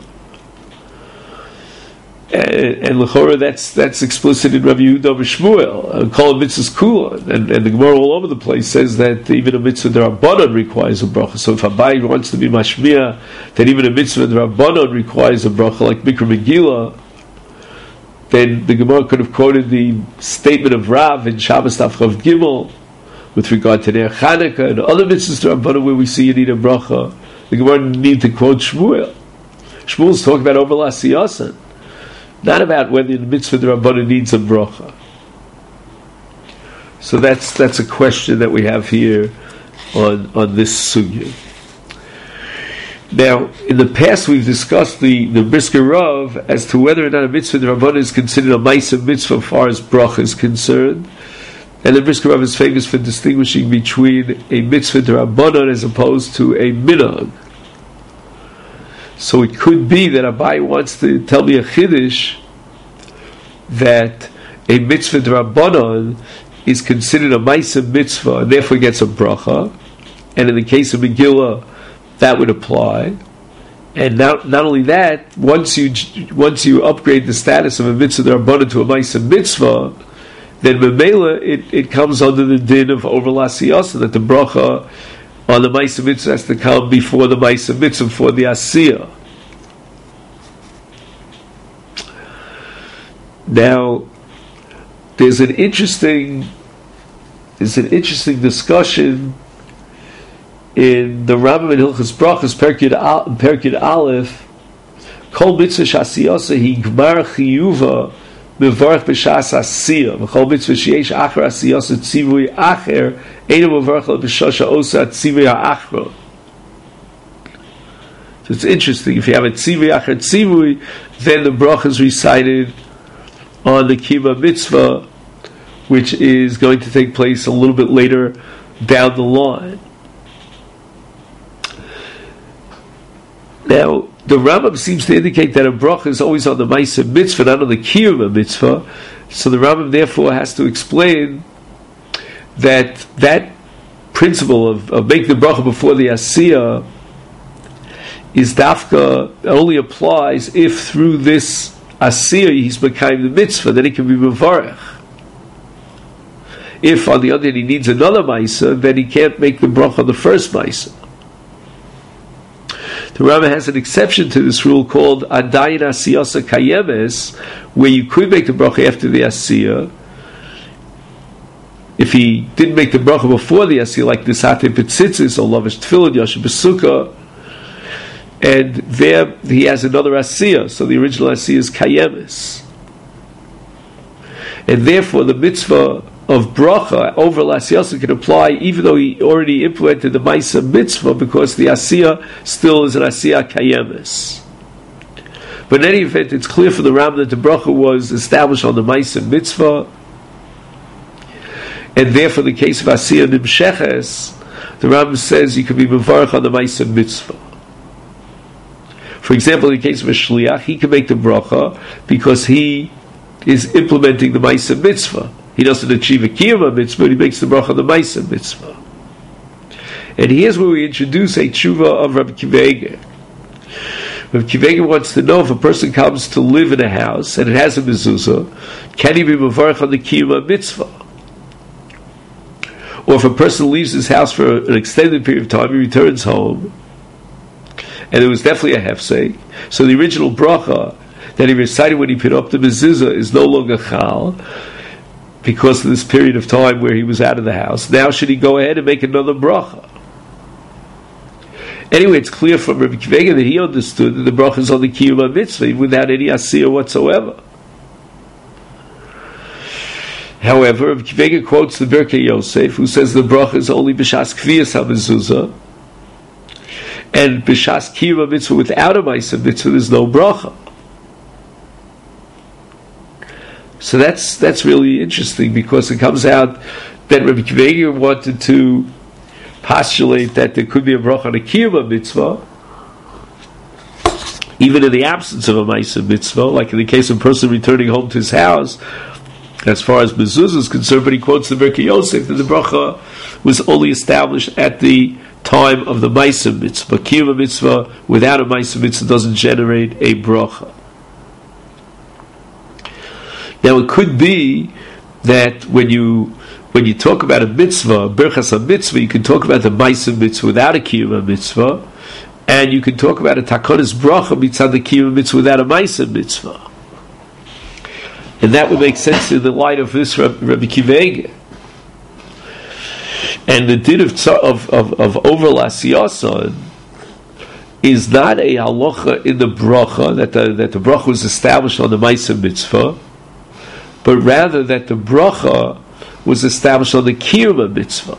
[SPEAKER 1] And L'chora, that's explicit in Rabbi Yehuda v'Shmuel. Call mitzvahs kula. And the Gemara all over the place says that even a mitzvah d'Rabbanan requires a bracha. So if Abaye wants to be mashmiya, that even a mitzvah d'Rabbanan requires a bracha, like Mikra Megillah, then the Gemara could have quoted the statement of Rav in Shabbos Daf Chav Gimel, with regard to their Chanukah and other mitzvahs d'Rabbanan where we see you need a bracha. The Gemara need to quote Shmuel. Shmuel's talking about over l'asiyasan, not about whether the mitzvah d'Rabbanan needs a bracha. So that's a question that we have here on this sugya. Now, in the past we've discussed the Brisker Rav as to whether or not a mitzvah d'Rabbanan is considered a ma'aseh mitzvah as far as bracha is concerned. And the Brisker Rav is famous for distinguishing between a mitzvah d'Rabbanan as opposed to a minhag. So it could be that Abaye wants to tell me a chiddush that a mitzvah d'Rabbanan is considered a ma'aseh mitzvah and therefore gets a bracha. And in the case of Megillah, that would apply. And not only that, once you upgrade the status of a mitzvah d'Rabbanan to a ma'aseh mitzvah, then Memela, it comes under the din of over l'asiyasa, that the bracha on the ma'aseh mitzvah has to come before the ma'aseh mitzvah, for the asiyah. Now, there's an interesting discussion in the Rambam in Hilchos Brachos, Perkid Aleph, Kol mitzvah shasiyasa hi gmar chiyuva mevarach b'shas asiyah, v'chol mitzvah sheyesh acher asiyasa tzivui acher eino mevarach lo b'shasha osa tzivui ha'achro. So it's interesting, if you have a tzivui acher tzivui, then the bracha is recited on the Kima mitzvah, which is going to take place a little bit later down the line. Now, the Rambam seems to indicate that a bracha is always on the ma'aseh mitzvah, not on the kiyum mitzvah. So the Rambam therefore has to explain that principle of making the bracha before the asiyah is dafka, only applies if through this asiyah he's mekayim the mitzvah, then he can be mevarech. If on the other hand he needs another ma'aseh, then he can't make the bracha on the first ma'aseh. The Rambam has an exception to this rule called Adayin Asiyasa Kayemes, where you could make the bracha after the Asiyah. If he didn't make the bracha before the Asiyah, like Nisate Petzitzis or Lavish Tefillin, Yashem Besukkah, and there he has another Asiyah, so the original Asiyah is Kayemes. And therefore the mitzvah of bracha over l'asiyasa can apply even though he already implemented the Maisa mitzvah, because the Asiyah still is an Asiyah kayemes. But in any event, it's clear from the Rambam that the bracha was established on the Maisa mitzvah, and therefore the case of Asiyah nimsheches, the Rambam says you can be mevarach on the Maisa mitzvah. For example, in the case of a shliach, he can make the bracha because he is implementing the Maisa mitzvah. He doesn't achieve a kiyuma mitzvah, but he makes the bracha on the Maisa mitzvah. And here's where we introduce a tshuva of Rabbi Akiva Eiger. Rabbi Akiva Eiger wants to know, if a person comes to live in a house and it has a mezuzah, can he be mevarach on the kiyuma mitzvah? Or if a person leaves his house for an extended period of time, he returns home, and there was definitely a hefsek, so the original bracha that he recited when he put up the mezuzah is no longer chal, because of this period of time where he was out of the house. Now should he go ahead and make another bracha? Anyway, it's clear from Rabbi Akiva Eiger that he understood that the bracha is on the kiyuma mitzvah without any asiyah whatsoever. However, Rabbi Akiva Eiger quotes the Birkei Yosef, who says the bracha is only b'shas kviyas hamezuzah, and b'shas kiyuma mitzvah without a ma'isa mitzvah there's no bracha. So that's really interesting, because it comes out that Rabbi Akiva Eiger wanted to postulate that there could be a bracha on a kiyuma mitzvah, even in the absence of a ma'isa mitzvah, like in the case of a person returning home to his house, as far as mezuzah is concerned. But he quotes the Birkei Yosef that the bracha was only established at the time of the ma'isa mitzvah. Kiyuma mitzvah without a ma'isa mitzvah doesn't generate a bracha. Now it could be that when you talk about a mitzvah, birchas a mitzvah, you can talk about the ma'isa mitzvah without a kiyuma mitzvah, and you can talk about a takonis bracha mitzvah the kiyuma mitzvah without a ma'isa mitzvah, and that would make sense in the light of this Rabbi Akiva Eiger. And the din of over l'asiyasan is not a halacha in the bracha that the bracha was established on the ma'isa mitzvah, but rather that the bracha was established on the kiyuma mitzvah.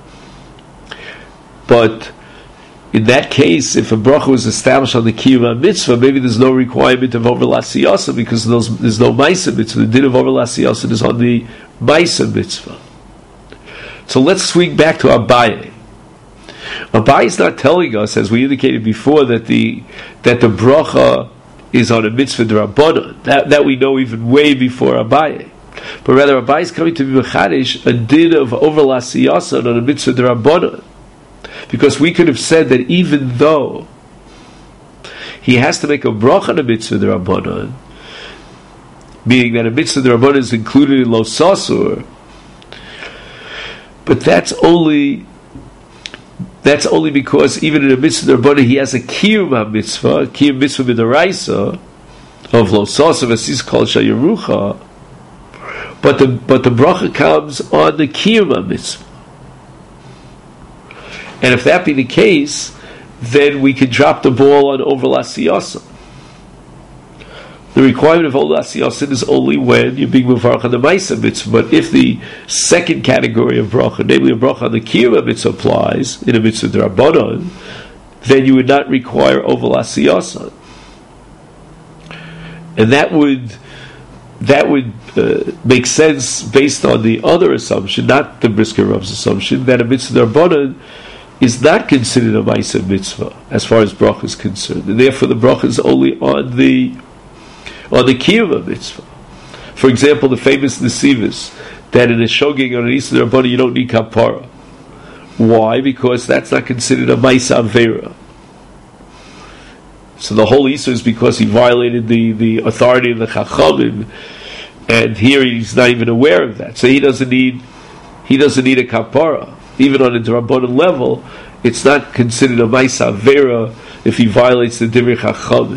[SPEAKER 1] But in that case, if a bracha was established on the kiyuma mitzvah, maybe there's no requirement of over l'asiyasa, because there's no ma'isa mitzvah. The din of over l'asiyasa is on the ma'isa mitzvah. So let's swing back to Abaye. Abaye is not telling us, as we indicated before, that the bracha is on a mitzvah d'Rabbanan. That we know even way before Abaye. But rather, Abaye is coming to be mechadish a din of over l'asiyasa on a mitzvah d'Rabbanan. Because we could have said that even though he has to make a bracha on a mitzvah d'Rabbanan, meaning that a mitzvah d'Rabbanan is included in lo sasur, but that's only because even in a mitzvah d'Rabbanan he has a kiyum mitzvah b'daraisa of lo sasur v'sis kol shayerucha, but the bracha comes on the kiyum mitzvah. And if that be the case, then we can drop the ball on over l'asiyasa. The requirement of over l'asiyasa is only when you're being mevarach on the ma'isa mitzvah. But if the second category of bracha, namely a bracha on the kiyuma mitzvah, applies in a mitzvah d'Rabbanan, then you would not require over l'asiyasa. And that would make sense based on the other assumption, not the Brisker Rav's assumption, that a mitzvah d'Rabbanan is not considered a ma'isa mitzvah as far as bracha is concerned, and therefore the bracha is only on the kiyuma mitzvah. For example, the famous nesivos that in a shogeg on an Issa d'Rabbanan you don't need kapara. Why? Because that's not considered a ma'isa avera. So the whole Issa is because he violated the authority of the Chachamim, and here he's not even aware of that. So he doesn't need a kapara. Even on a d'Rabbanan level, it's not considered a ma'isa avera if he violates the divrei Chachamim.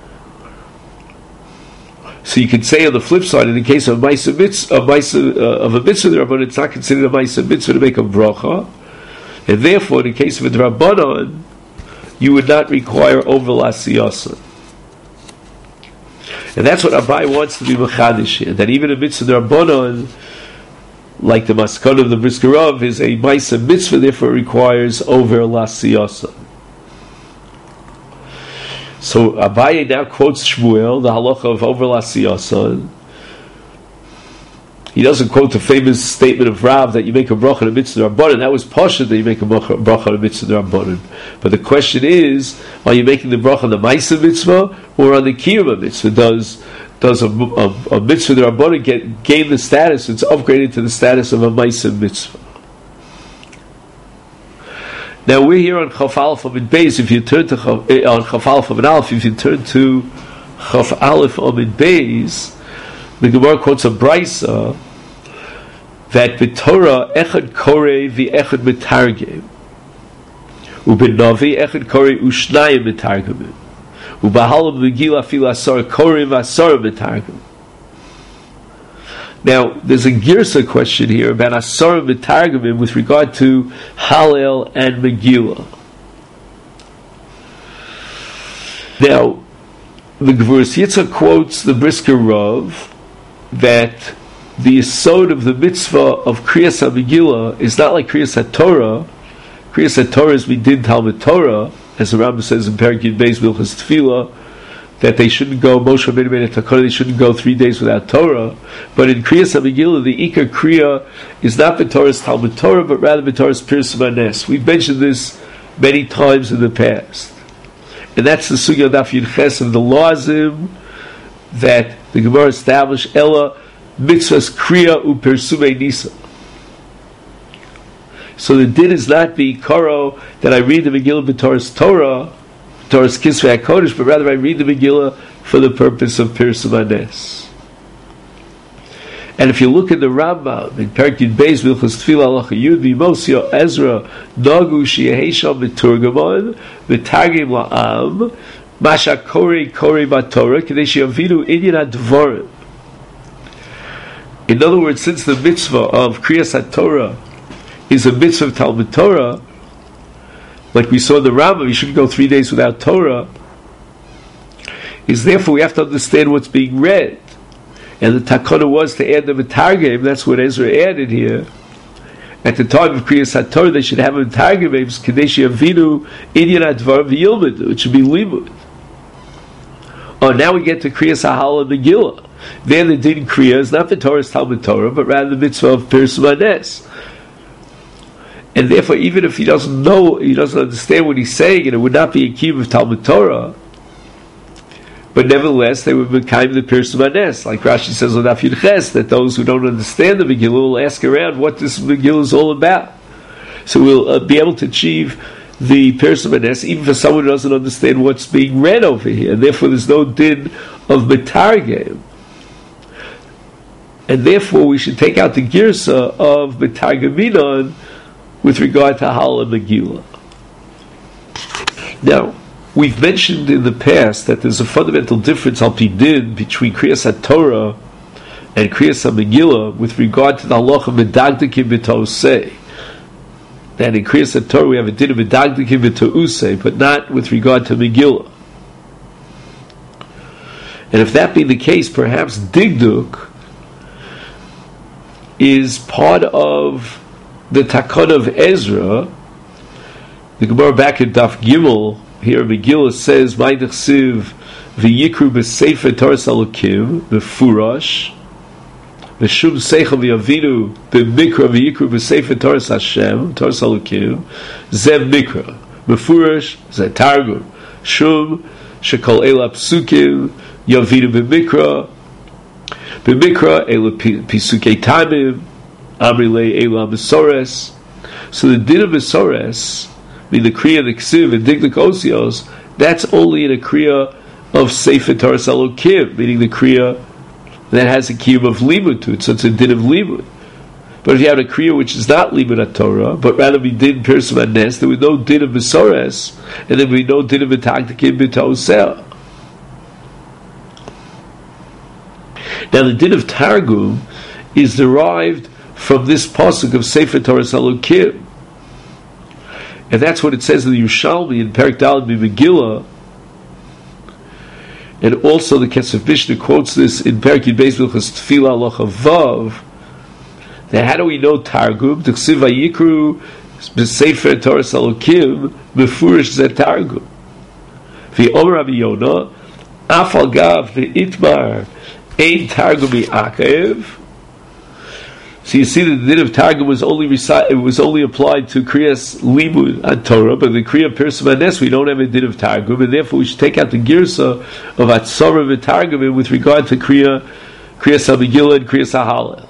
[SPEAKER 1] So you can say on the flip side, in the case of a mitzvah d'Rabbanan, it's not considered a ma'isa mitzvah to make a bracha, and therefore, in the case of a d'Rabbanan, you would not require over l'asiyasa. And that's what Abaye wants to be mechadish here, that even a mitzvah d'Rabbanan, like the maskon of the Brisker Rav, is a Maisa mitzvah, therefore requires over Lasiyasa. So Abaye now quotes Shmuel, the halacha of over Lasiyasa. He doesn't quote the famous statement of Rav that you make a bracha on a mitzvah d'Rabbanan. That was Pasha that you make a bracha on a mitzvah d'Rabbanan. But the question is, are you making the bracha on the Maisa mitzvah or on the Kiyuma mitzvah? Does a mitzvah d'Rabbanan gain the status? It's upgraded to the status of a Maisa mitzvah. Now we're here on Chaf Aleph Amid Beis. If you turn to on Chaf Aleph Amid Aleph, if you turn to Chaf Aleph Amid Beis, the Gemara quotes a brisa that b'Torah echad korei v'echad metargem, u'b'navi echad korei u'shnayim metargemim, u'b'halam v'gila afil asar korei v'asar metargemim. Now, there's a girsa question here about asar metargemim with regard to Hallel and Megillah. Now, the Gvuras Yitzchak quotes the Brisker Rav that the yesod of the mitzvah of Kriyas HaMegillah is not like Kriyas HaTorah. Kriyas HaTorah is midin Talmud Torah, as the Rambam says in Perek Yud Beis Milchas Tefillah, that they shouldn't go, Moshe Rabbeinu made a takana, they shouldn't go 3 days without Torah. But in Kriyas HaMegillah, the Ikar Kriya is not B'Torah's Talmud Torah, but rather B'Torah's Pirsum HaNes. We've mentioned this many times in the past. And that's the Sugya Daf Yud Ches of the Lozim that the Gemara established, Ella Mitzvahs Kriya U'Persumei Nisa. So the din is not the Karo that I read the Megillah B'Torah's Torah, Torah's Kisvei HaKodesh, but rather I read the Megillah for the purpose of Pirsum HaNes. And if you look at the Rambam in Perek Yud Beis Milchas Tefillah Halacha Yud V'Mosio Ezra Nagu Sheyehesham B'Turgamon V'Targim La'am Masha Korei B'Torah Kedei Sheyavidu Inyan HaDvarim. In other words, since the mitzvah of Kriyas HaTorah is a mitzvah of Talmud Torah, like we saw in the Rambam, you shouldn't go 3 days without Torah, is therefore we have to understand what's being read. And the takana was to add the Metargim, that's what Ezra added here. At the time of Kriyas HaTorah, they should have a Metargim, Kedei Sheyavidu Inyan HaDvarim V'Yilmedu. It should be limud. Oh, now we get to Kriyas HaHal and Megillah. There the din Kriya is not the Torah's Talmud Torah, but rather the mitzvah of Pirsum HaNes. And therefore, even if he doesn't know, he doesn't understand what he's saying, and it would not be a kiyum of Talmud Torah, but nevertheless, they would become the Pirsum HaNes. Like Rashi says on Daf Yud Ches, that those who don't understand the Megillah will ask around what this Megillah is all about. So we'll be able to achieve the Pirsum HaNes, even for someone who doesn't understand what's being read over here. And therefore, there's no din of Metargem. And therefore, we should take out the girsa of Metargeminon with regard to Hal and Megillah. Now, we've mentioned in the past that there's a fundamental difference al pi din between Kriyas HaTorah and Kriyas HaMegillah with regard to the halacha medagdikim b'tousei. That in Kriyas HaTorah we have a din of medagdikim b'tousei, but not with regard to Megillah. And if that be the case, perhaps digduk is part of the takana of Ezra. The Gemara back in Daf Gimel here, Megillah says, "Ma'idachsiv v'yikru b'sefer Toras Elokim b'furash v'shum seichel v'yavidu b'mikra v'yikru b'sefer Toras Hashem Toras Elokim zem mikra b'furash zeh targum shum shekol ela psukim yavidu b'mikra ela pisukei tamim amrilei ela mesores." So the din of mesores, I mean the kriya, the ksiv, and digdik osios, that's only in a kriya of Sefer Toras Elokim, meaning the kriya that has a kiyum of limud to it, so it's a din of limud. But if you have a kriya which is not limud Torah, but rather be din Pirsum HaNes, there would no din of mesores, and there would be no din of metagdikim b'tousei. Now the din of Targum is derived from this pasuk of Sefer Toras Elokim. And that's what it says in the Yerushalmi in Perek Daled Megillah. And also the Kesef Mishnah quotes this in Perek Yud Beis Milchas Tefillah Halacha Vav, Now, how do we know Targum? T'chsiv vayikru b'sefer Torah Elokim befurish zeh Targum. V'omer Rabbi Yonah, afal gav v'itmar ein Targum mi'akev. So you see that the din of Targum was only applied to Kriyas Limud and Torah, but the Kriya Pirsum Anes we don't have a din of Targum, and therefore we should take out the Girsa of Atzorah and Targum with regard to Kriyas HaMegillah and Kriyas HaHallel.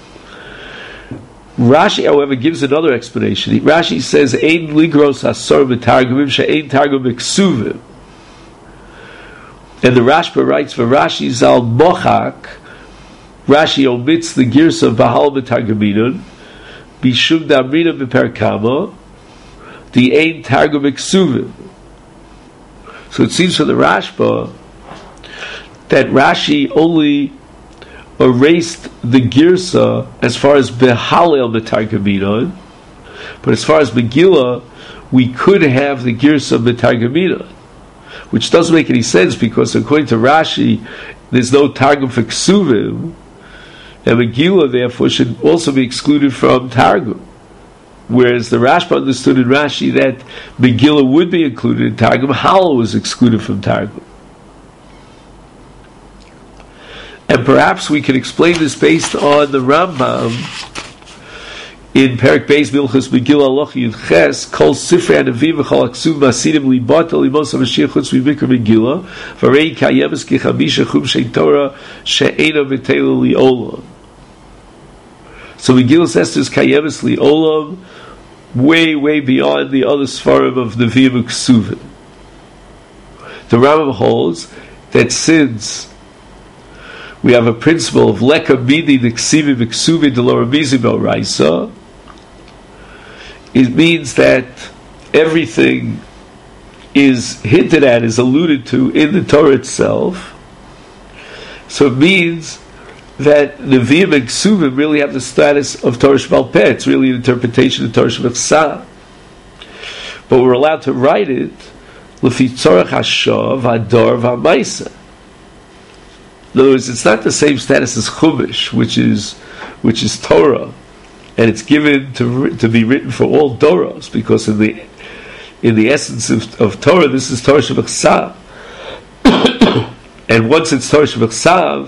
[SPEAKER 1] Rashi, however, gives another explanation. Rashi says, Ein ligros hasor v'targumim she'ein targum b'ksuvim. And the Rashba writes for Rashi Zal Mochak, Rashi omits the Girsa of Bahal b'targuminun, Bishum Damrina b'perkama, the Ein targum b'ksuvim. So it seems from the Rashba that Rashi only erased the Girsa as far as Behalel b'targuminun, but as far as Megillah, we could have the Girsa b'targuminun, which doesn't make any sense because according to Rashi, there's no Targum for Ksuvim, and Megillah therefore should also be excluded from Targum. Whereas the Rashba understood in Rashi that Megillah would be included in Targum, Hallel was excluded from Targum. And perhaps we can explain this based on the Rambam in Perik Beis Milchus Megillah Aloch Yud Ches, Kol Sifrei Hanavim v'Chol Aksuv Masidim Libatel Limos HaMashiach Chutz Mimikra Megillah V'rei Kayemes Kichamisha Chum Shein Torah She'ena V'Teila Li'olam. So Megillah Esther is Kayemes Li'olam, way beyond the other Sfarim of Nevi'im and Ksuvim. The Rambam holds that since we have a principle of Leka Midi N'Ksivi V'Ksuvi D'Loramizi B'Oraisa, it means that everything is hinted at, is alluded to in the Torah itself. So it means that Nevi'im and Ksuvim really have the status of Torah Shebal Peh. It's really an interpretation of Torah Shebal. But we're allowed to write it L'fi Tzorach HaShav Hador V'Maisa. In other words, it's not the same status as Chumash, which is Torah, and it's given to be written for all Doros, because in the essence of Torah, this is Torah Shebachsav. And once it's Torah Shebachsav,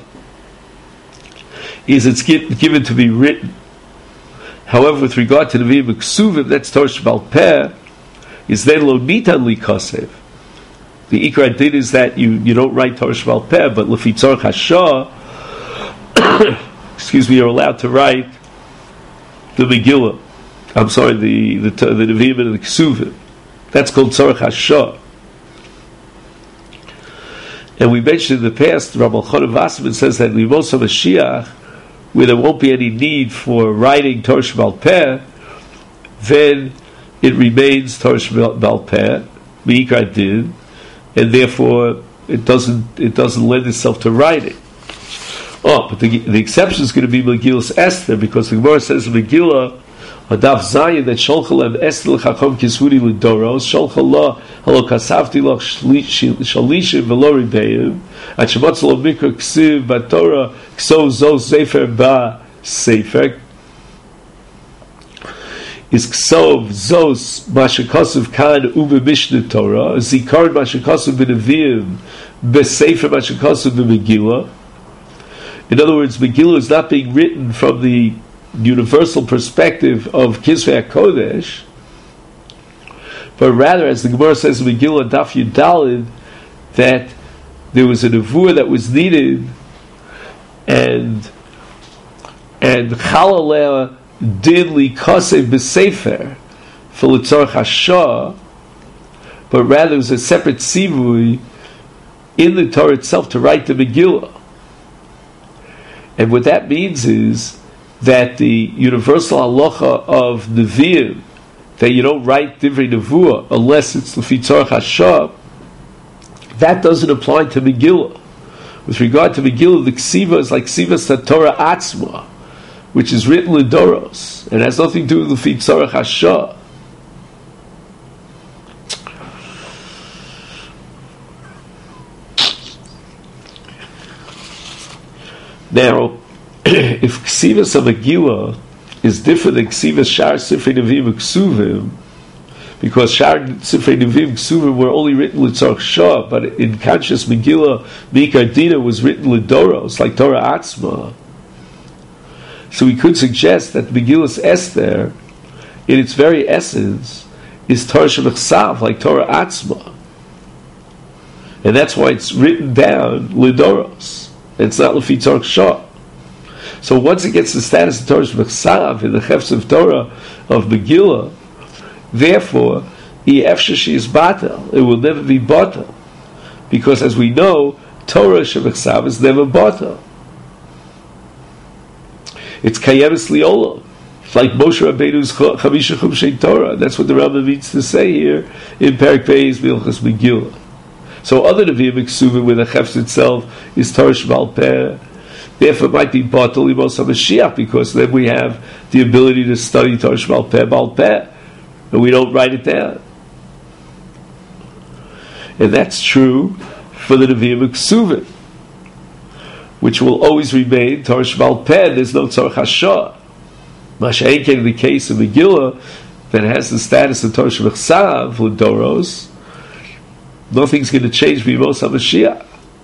[SPEAKER 1] it's given to be written. However, with regard to the Nevi'im Ksuvim, that's Torah Shebal Peh, is then lo nitan li kosev. The Ikra Din is that you don't write Torah Shebal Peh, but L'fi Tzorach HaShah, you're allowed to write the Megillah. I'm sorry, the Nevi'im and the Ksuvim. That's called Tzorach HaShah. And we mentioned in the past, Rabbi Elchanan Wasserman says that Limos HaMashiach, where there won't be any need for writing Torah Shebal Peh, then it remains Torah Shebal Peh, Ikra Din, and therefore it doesn't lend itself to writing. Oh, but the exception is going to be Megillah's Esther, because the Gemara says in Megillah, Adaf Zayin, that Sholchalem Esther l'chachom kisvuni l'doros, Sholchalah halo kasavti loch shalishim v'lo ribeim, at shematz lo mikra ksiv b'torah ksov zo sefer ba sefer, is ksov zos mashakosov kan uve mishnah Torah, zikar mashakosov b'neviim b'sefer mashakosov b'Megillah. In other words, Megillah is not being written from the universal perspective of Kisvei HaKodesh, but rather, as the Gemara says in Megillah Daf Yud Daled, that there was a nevuah that was needed, and Chalaleh did li kasev b'sefer for l'tzorach hashah, but rather it was a separate sivui in the Torah itself to write the Megillah. And what that means is that the universal halacha of Nevi'im, that you don't write divrei nevuah unless it's l'fi tzorach hashah, that doesn't apply to Megillah. With regard to Megillah, the ksiva is like ksivas Torah atzma, which is written l'doros, and has nothing to do with l'fi tzorach hashah. Now, if ksivas of Megillah is different than Ksivas Shar Sifrei Nevi'im Ksuvim, because Shar Sifrei Nevi'im Ksuvim were only written L'tzorch Shah, but in conscious Megillah, Mikar Dina was written L'doros, like Torah Atzma. So we could suggest that Megillah's Esther, in its very essence, is Torah Shemachsav, like Torah Atzma. And that's why it's written down L'doros. It's not L'fi Tzorch Shah. So once it gets the status of Torah Shemachsav in the Chefs of Torah of Megillah, therefore, Efshashi is batel. It will never be batel, because as we know, Torah Shemachsav is never batel. It's kayemis li'olam. It's like Moshe Rabbeinu's Chamisha Chumshei Torah. That's what the Rambam means to say here in Perek Beis Milchas Megillah. So other Nevi'im Ksuvim, where the Chefs itself is Torah Sheba'al Peh, therefore it might be batel Limos HaMashiach, because then we have the ability to study Torah Sheba'al Peh, Ba'al Peh, and we don't write it down. And that's true for the Nevi'im Ksuvim, which will always remain Torah Sheba'al Peh. There's no Tzorch Hashah. Masha'enken, in the case of Megillah, that has the status of Torah Shemachsav, L'doros, nothing's going to change B'Yemos HaMashiach.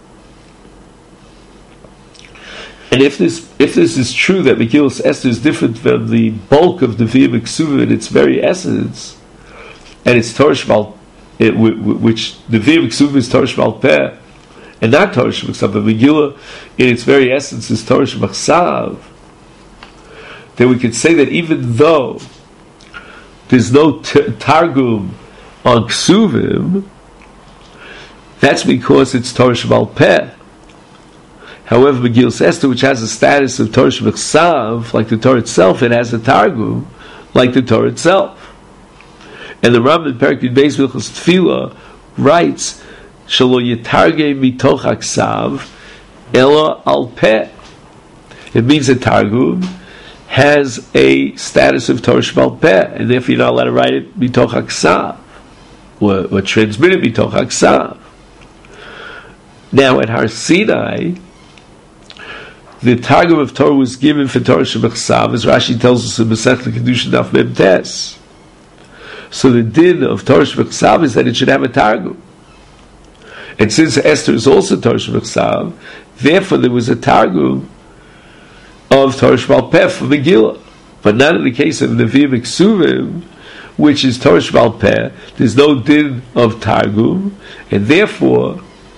[SPEAKER 1] And if this is true, that Megillah's Esther is different from the bulk of the Nevi'im Ksuvim in its very essence, and it's Torah Sheba'al, which the Nevi'im Ksuvim is Torah Sheba'al Peh, and not Torah Shemachsav, but Megillah in its very essence is Torah Shemachsav, then we could say that even though there's no Targum on Ksuvim, that's because it's Torah Sheba'al Peh. However, Megillah's Esther, which has a status of Torah Shemachsav, like the Torah itself, it has a Targum, like the Torah itself. And the Rambam in Perek Beis Milchas Tefillah writes, Shelo yetargem mitoch haksav ela al peh. It means that Targum has a status of Torah Sheba'al Peh, and therefore you're not allowed to write it mitoch haksav, or transmit it mitoch haksav. Now at Har Sinai, the Targum of Torah was given for Torah Shemachsav, as Rashi tells us in Masechet Kedushin Daf Mem Tes. So the din of Torah Shemachsav is that it should have a Targum. And since Esther is also Torah Shemachsav, therefore there was a Targum of Torah Sheba'al Peh for Megillah. But not in the case of Nevi'im Ksuvim, which is Torah Sheba'al Peh. There's no din of Targum, and therefore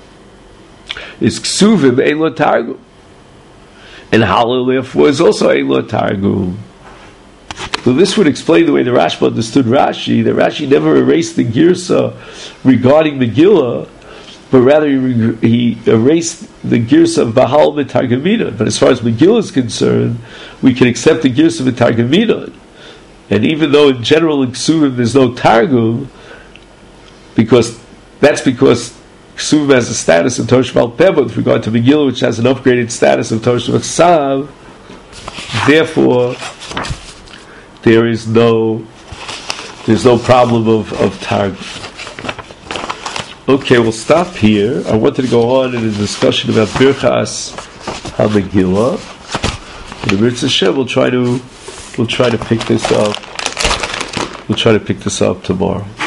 [SPEAKER 1] it's Ksuvim Ein Lo Targum. And Hallel, therefore, is also Ein Lo Targum. So this would explain the way the Rashba understood Rashi, that Rashi never erased the Girsa regarding Megillah, but rather he erased the Girsa of Bahal B'Targumina. But as far as Megillah is concerned, we can accept the Girsa B'Targumina. And even though in general in Ksuvim there's no Targum, because Ksuvim has a status of Torah Sheba'al Peh, but with regard to Megillah, which has an upgraded status of Torah Shemachsav, therefore there's no problem of Targum. Okay, we'll stop here. I wanted to go on in a discussion about Birchas HaMegillah. In the Mitzvah Hashem, we'll try to pick this up. We'll try to pick this up tomorrow.